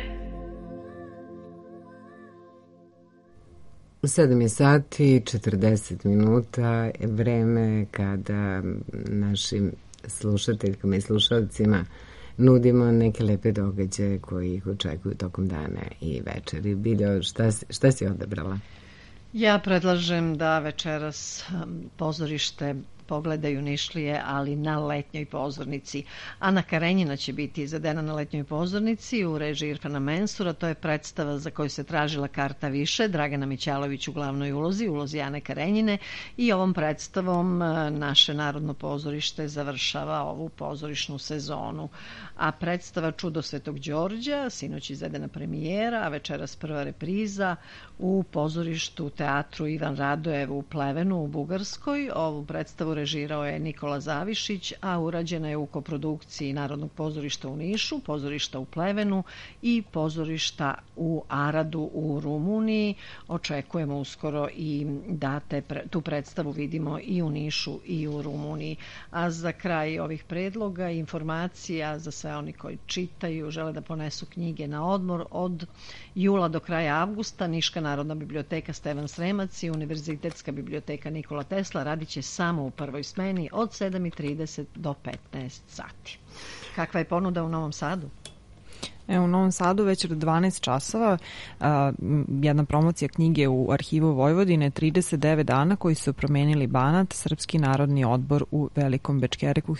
7 je sati, 40 minuta, vreme kada našim slušateljkama i slušalcima nudimo neke lepe događaje koji ih očekuju tokom dana i večeri. Biljo, šta si odabrala? Ja predlažem da večeras pogledaju Nišlije, ali na letnjoj pozornici. Ana Karenjina će biti izvedena na letnjoj pozornici u režiji Irfana Mensura. To je predstava za koju se tražila karta više. Dragana Mićalović u glavnoj ulozi Ane Karenjine, i ovom predstavom naše Narodno pozorište završava ovu pozorišnu sezonu. A predstava Čudo Svetog Đorđa, sinoć izvedena premijera, a večeras prva repriza u pozorištu teatru Ivan Radojev u Plevenu u Bugarskoj. Ovu predstavu režirao je Nikola Zavišić, a urađena je u koprodukciji Narodnog pozorišta u Nišu, pozorišta u Plevenu i pozorišta u Aradu u Rumuniji. Očekujemo uskoro i da tu predstavu vidimo i u Nišu i u Rumuniji. A za kraj ovih predloga i informacija za sve oni koji čitaju, žele da ponesu knjige na odmor, od jula do kraja avgusta Niška Narodna biblioteka Stevan Sremac i Univerzitetska biblioteka Nikola Tesla radit će samo u prvoj smeni od 7:30 do 15 sati. Kakva je ponuda u Novom Sadu? U Novom Sadu već od 12 časova jedna promocija knjige u Arhivu Vojvodine, 39 dana koji su promenili Banat, Srpski narodni odbor u Velikom Bečkereku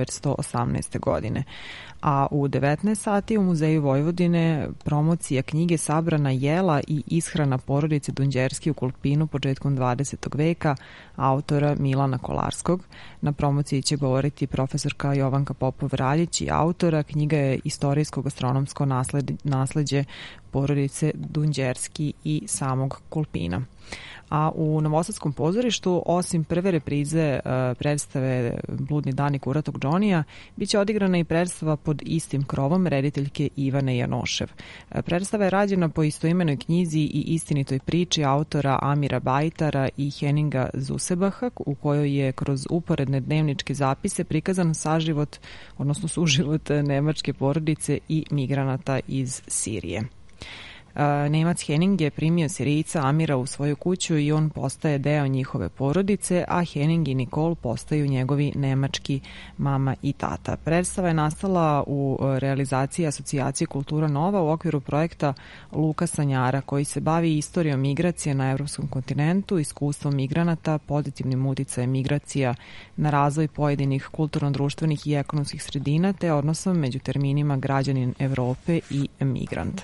1918. godine. A u 19 sati u Muzeju Vojvodine promocija knjige Sabrana jela i ishrana porodice Dunđerski u Kolpinu početkom 20. veka autora Milana Kolarskog. Na promociji će govoriti profesorka Jovanka Popov-Raljić i autora. Knjiga je istorijsko gastronomsko nasleđe porodice Dunđerski i samog Kolpina. A u Novosadskom pozorištu, osim prve reprize predstave Bludni dani Kuratog Džonija, biće odigrana i predstava Pod istim krovom rediteljke Ivane Janošev. Predstava je rađena po istoimenoj knjizi i istinitoj priči autora Amira Bajtara i Heninga Zusebaha, u kojoj je kroz uporedne dnevničke zapise prikazan saživot, odnosno suživot nemačke porodice i migranata iz Sirije. Nemac Hening je primio Sirijca Amira u svoju kuću i on postaje deo njihove porodice, a Hening i Nikol postaju njegovi nemački mama i tata. Predstava je nastala u realizaciji Asocijacije Kultura Nova u okviru projekta Luka Sanjara, koji se bavi istorijom migracije na evropskom kontinentu, iskustvom migranata, pozitivnim uticajem migracija na razvoj pojedinih kulturno-društvenih i ekonomskih sredina, te odnosom među terminima građanin Evrope i migrant.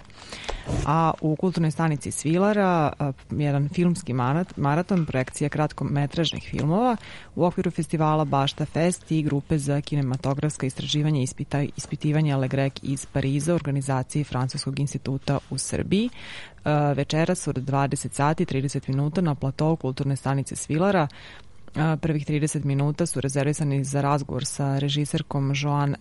A u kulturnoj stanici Svilara jedan filmski maraton, projekcija kratkometražnih filmova u okviru festivala Bašta Fest i grupe za kinematografska istraživanja i ispitivanja Le Grec iz Pariza, organizaciji Francuskog instituta u Srbiji. Večeras od 20 sati 30 minuta na platovu kulturne stanice Svilara. Prvih 30 minuta su rezervisani za razgovor sa režiserkom Joan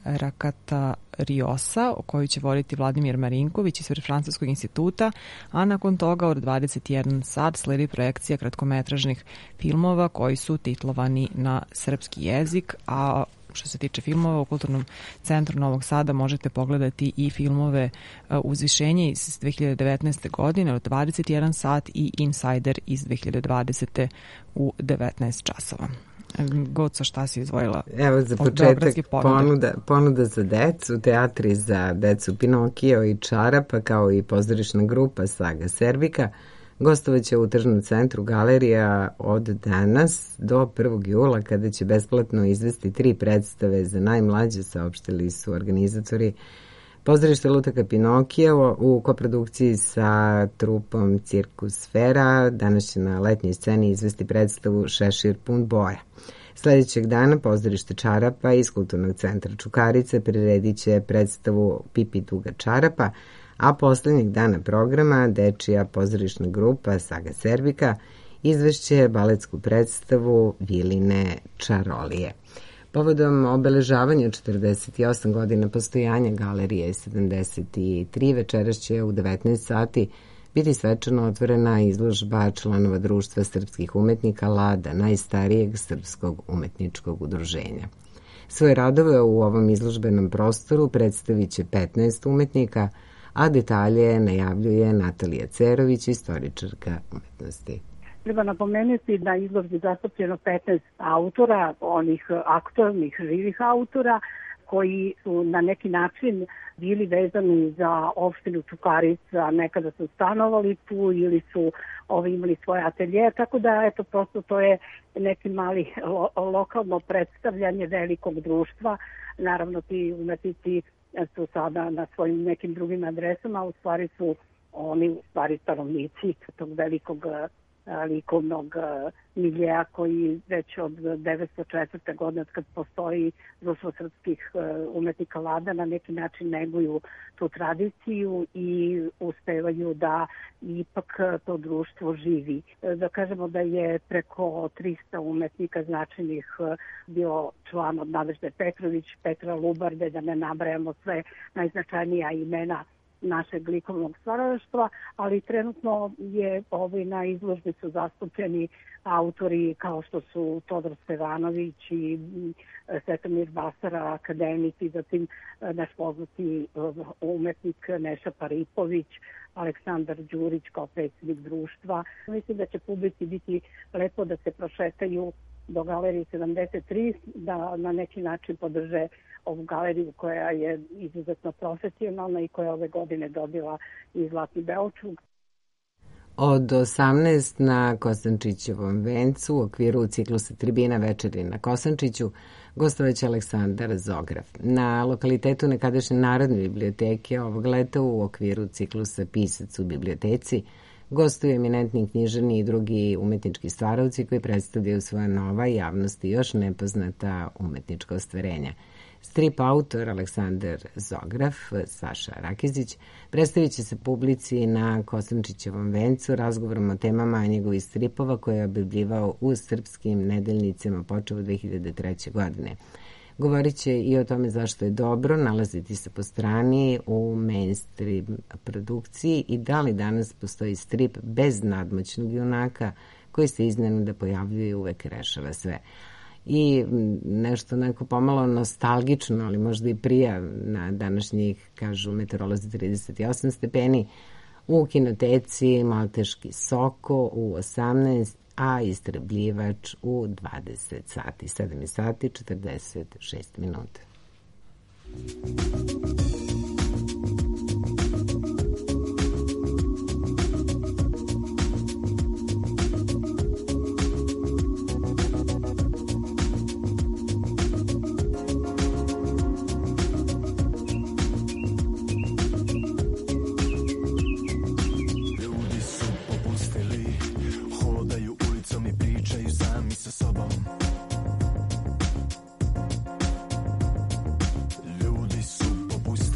Rakatariosa, koju će voditi Vladimir Marinković iz Francuskog instituta, a nakon toga od 21 sat sledi projekcija kratkometražnih filmova koji su titlovani na srpski jezik, a što se tiče filmova, u Kulturnom centru Novog Sada možete pogledati i filmove Uzvišenje iz 2019. godine od 21 sat i Insider iz 2020. u 19 časova. Goco, šta si izvojila? Evo za početak ponuda za decu, teatri za decu Pinokio i Čarapa, kao i pozorišna grupa Saga Servika. Gostovaće u Tržnom centru Galerija od danas do 1. jula, kada će besplatno izvesti 3 predstave za najmlađe, saopštili su organizatori. Pozorište Lutaka Pinokio u koprodukciji sa trupom Cirkus Sfera danas će na letnjoj sceni izvesti predstavu Šešir pun boja. Sljedećeg dana pozorište Čarapa iz Kulturnog centra Čukarice priredit će predstavu Pipi Duga Čarapa, a poslednjeg dana programa dečija pozorišna grupa Saga Servika izvešće baletsku predstavu Viline čarolije. Povodom obeležavanja 48 godina postojanja Galerije 73 večeras će u 19 sati biti svečano otvorena izložba članova Društva srpskih umetnika Lada, najstarijeg srpskog umetničkog udruženja. Svoje radove u ovom izložbenom prostoru predstavit će 15 umetnika, a detalje najavljuje Natalija Cerović, istoričarka umetnosti. Treba napomenuti da izložbi zastupljeno 15 autora, onih aktualnih živih autora, koji su na neki način bili vezani za opštinu Čukarica, nekada su stanovali tu ili su imali svoje atelje, tako da eto prosto to je neki mali lokalno predstavljanje velikog društva. Naravno ti umetnici su sada na svojim nekim drugim adresama, u stvari su oni u stvari stanovnici tog velikog likovnog miljeja koji već od 1904. godine, od kad postoji društvo srpskih umetnika Lada, na neki način neguju tu tradiciju i uspevaju da ipak to društvo živi. Da kažemo da je preko 300 umetnika značajnih bio član od Nadežde Petrović, Petra Lubarde, da ne nabrajamo sve najznačajnija imena našeg likovnog stvaralaštva, ali trenutno je na izložbi su zastupljeni autori kao što su Todor Stevanović i Svetomir Basara, akademik, i zatim naš poznati umetnik Neša Paripović, Aleksandar Đurić kao predsjednik društva. Mislim da će publici biti lepo da se prošetaju do galerije 73, da na neki način podrže ovu galeriju koja je izuzetno profesionalna i koja ove godine dobila i Zlatni Beočuk. Od 18 na Kosančićevom vencu u okviru ciklusa Tribina večeri na Kosančiću gostovaće Aleksandar Zograf. Na lokalitetu nekadašnje Narodne biblioteke ovog leta u okviru ciklusa Pisac u biblioteci gostuju eminentni književni i drugi umetnički stvaravci koji predstavljaju svoja nova javnosti još nepoznata umetnička ostvarenja. Strip autor Aleksandar Zograf, Saša Rakizić, predstavit će se publici na Kosančićevom vencu razgovorom o temama njegovih stripova koje je objavljivao u srpskim nedeljnicama počeo 2003. godine. Govorit će i o tome zašto je dobro nalaziti se po strani u mainstream produkciji i da li danas postoji strip bez nadmoćnog junaka koji se iznenada pojavljuje i uvek rešava sve. I nešto neko pomalo nostalgično, ali možda i prija na današnjih, kažu meteorolozi, 38 stepeni, u kinoteci Malteški Soko u 18, a Istrebljivač u 20 sati, 7 sati 46 minuta. Ljudi su popustili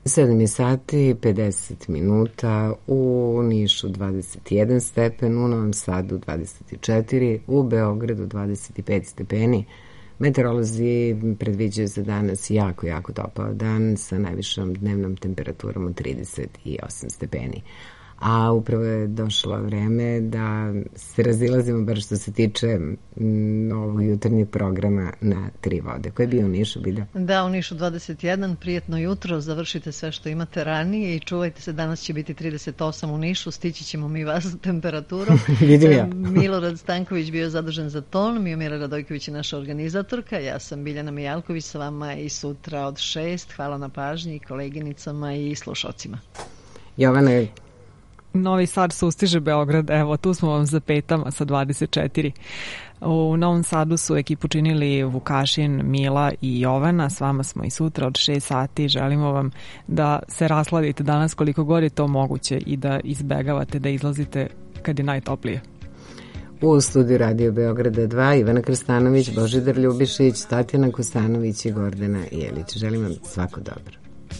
7 sati 50 minuta, u Nišu 21 stepen, u Novom Sadu 24, u Beogradu 25 stepeni. Meteorolozi predviđaju za danas jako topao dan sa najvišom dnevnom temperaturom od 38 stepeni. A upravo je došlo vreme da se razilazimo, bar što se tiče ovog jutarnjeg programa na Tri vode. Ko je bio u Nišu, Bilja? Da, u Nišu 21, prijetno jutro, završite sve što imate ranije i čuvajte se, danas će biti 38 u Nišu, stići ćemo mi vas sa temperaturom. Vidim ja. Milorad Stanković bio zadužen za ton, Miomira Radojković je naša organizatorka, ja sam Biljana Mijalković, sa vama i sutra od 6. Hvala na pažnji koleginicama i slušalcima. Jovana, Novi Sad sustiže Beograd, evo tu smo vam za petama sa 24. U Novom Sadu su ekipu činili Vukašin, Mila i Jovana, s vama smo i sutra od 6 sati, želimo vam da se rasladite danas koliko god je to moguće i da izbegavate da izlazite kad je najtoplije. U studiju Radio Beograda 2 Ivana Krstanović, Božidar Ljubišić, Tatjana Kostanović i Gordana Jelić. Želim vam svako dobro.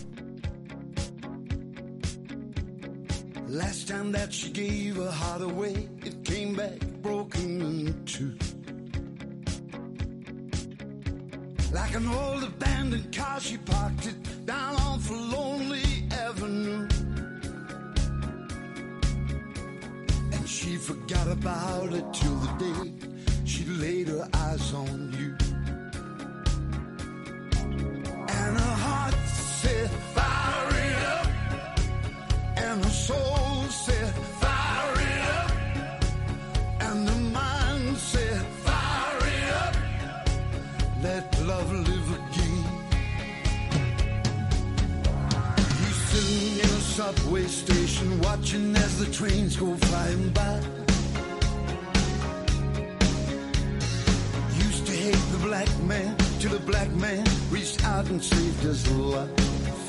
Last time that she gave her heart away, it came back broken in two. Like an old abandoned car, she parked it down off a lonely avenue. And she forgot about it till the day she laid her eyes on you. And her heart said, fire it up. And her soul said, fire it up. And the mind said, fire it up. Let love live again. He's sitting in a subway station, watching as the trains go flying by. Used to hate the black man, till the black man reached out and saved his life.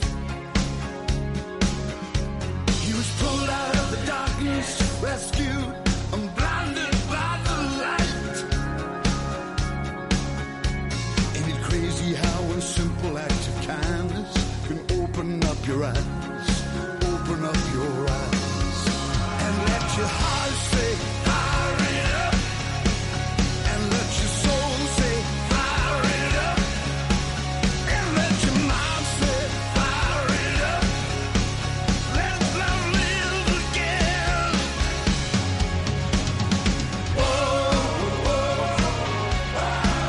He was pulled out of the darkness, rescued and blinded by the light. Ain't it crazy how a simple act of kindness can open up your eyes, open up your eyes, and let your heart say, fire it up, and let your soul say, fire it up, and let your mind say, fire it up. Let love live again. Oh, oh, oh,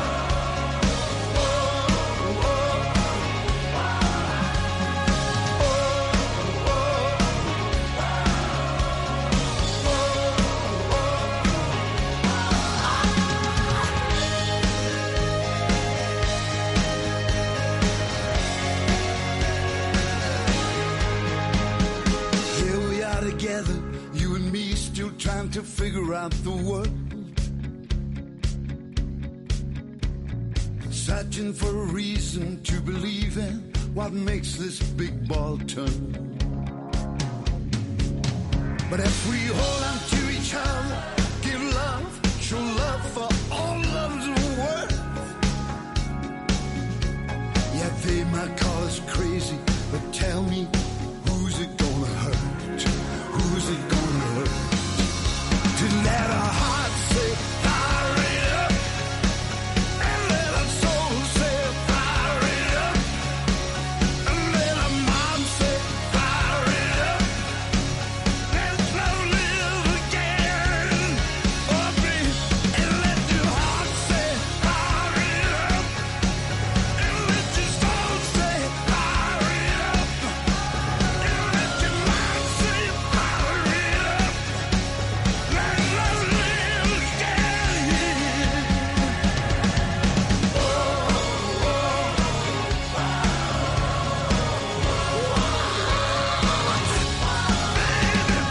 Here we are together, you and me, still trying to figure out the world. Searching for a reason to believe in what makes this big ball turn. But if we hold on to each other, give love, show love for all love's worth. Yeah, they might call us crazy, but tell me,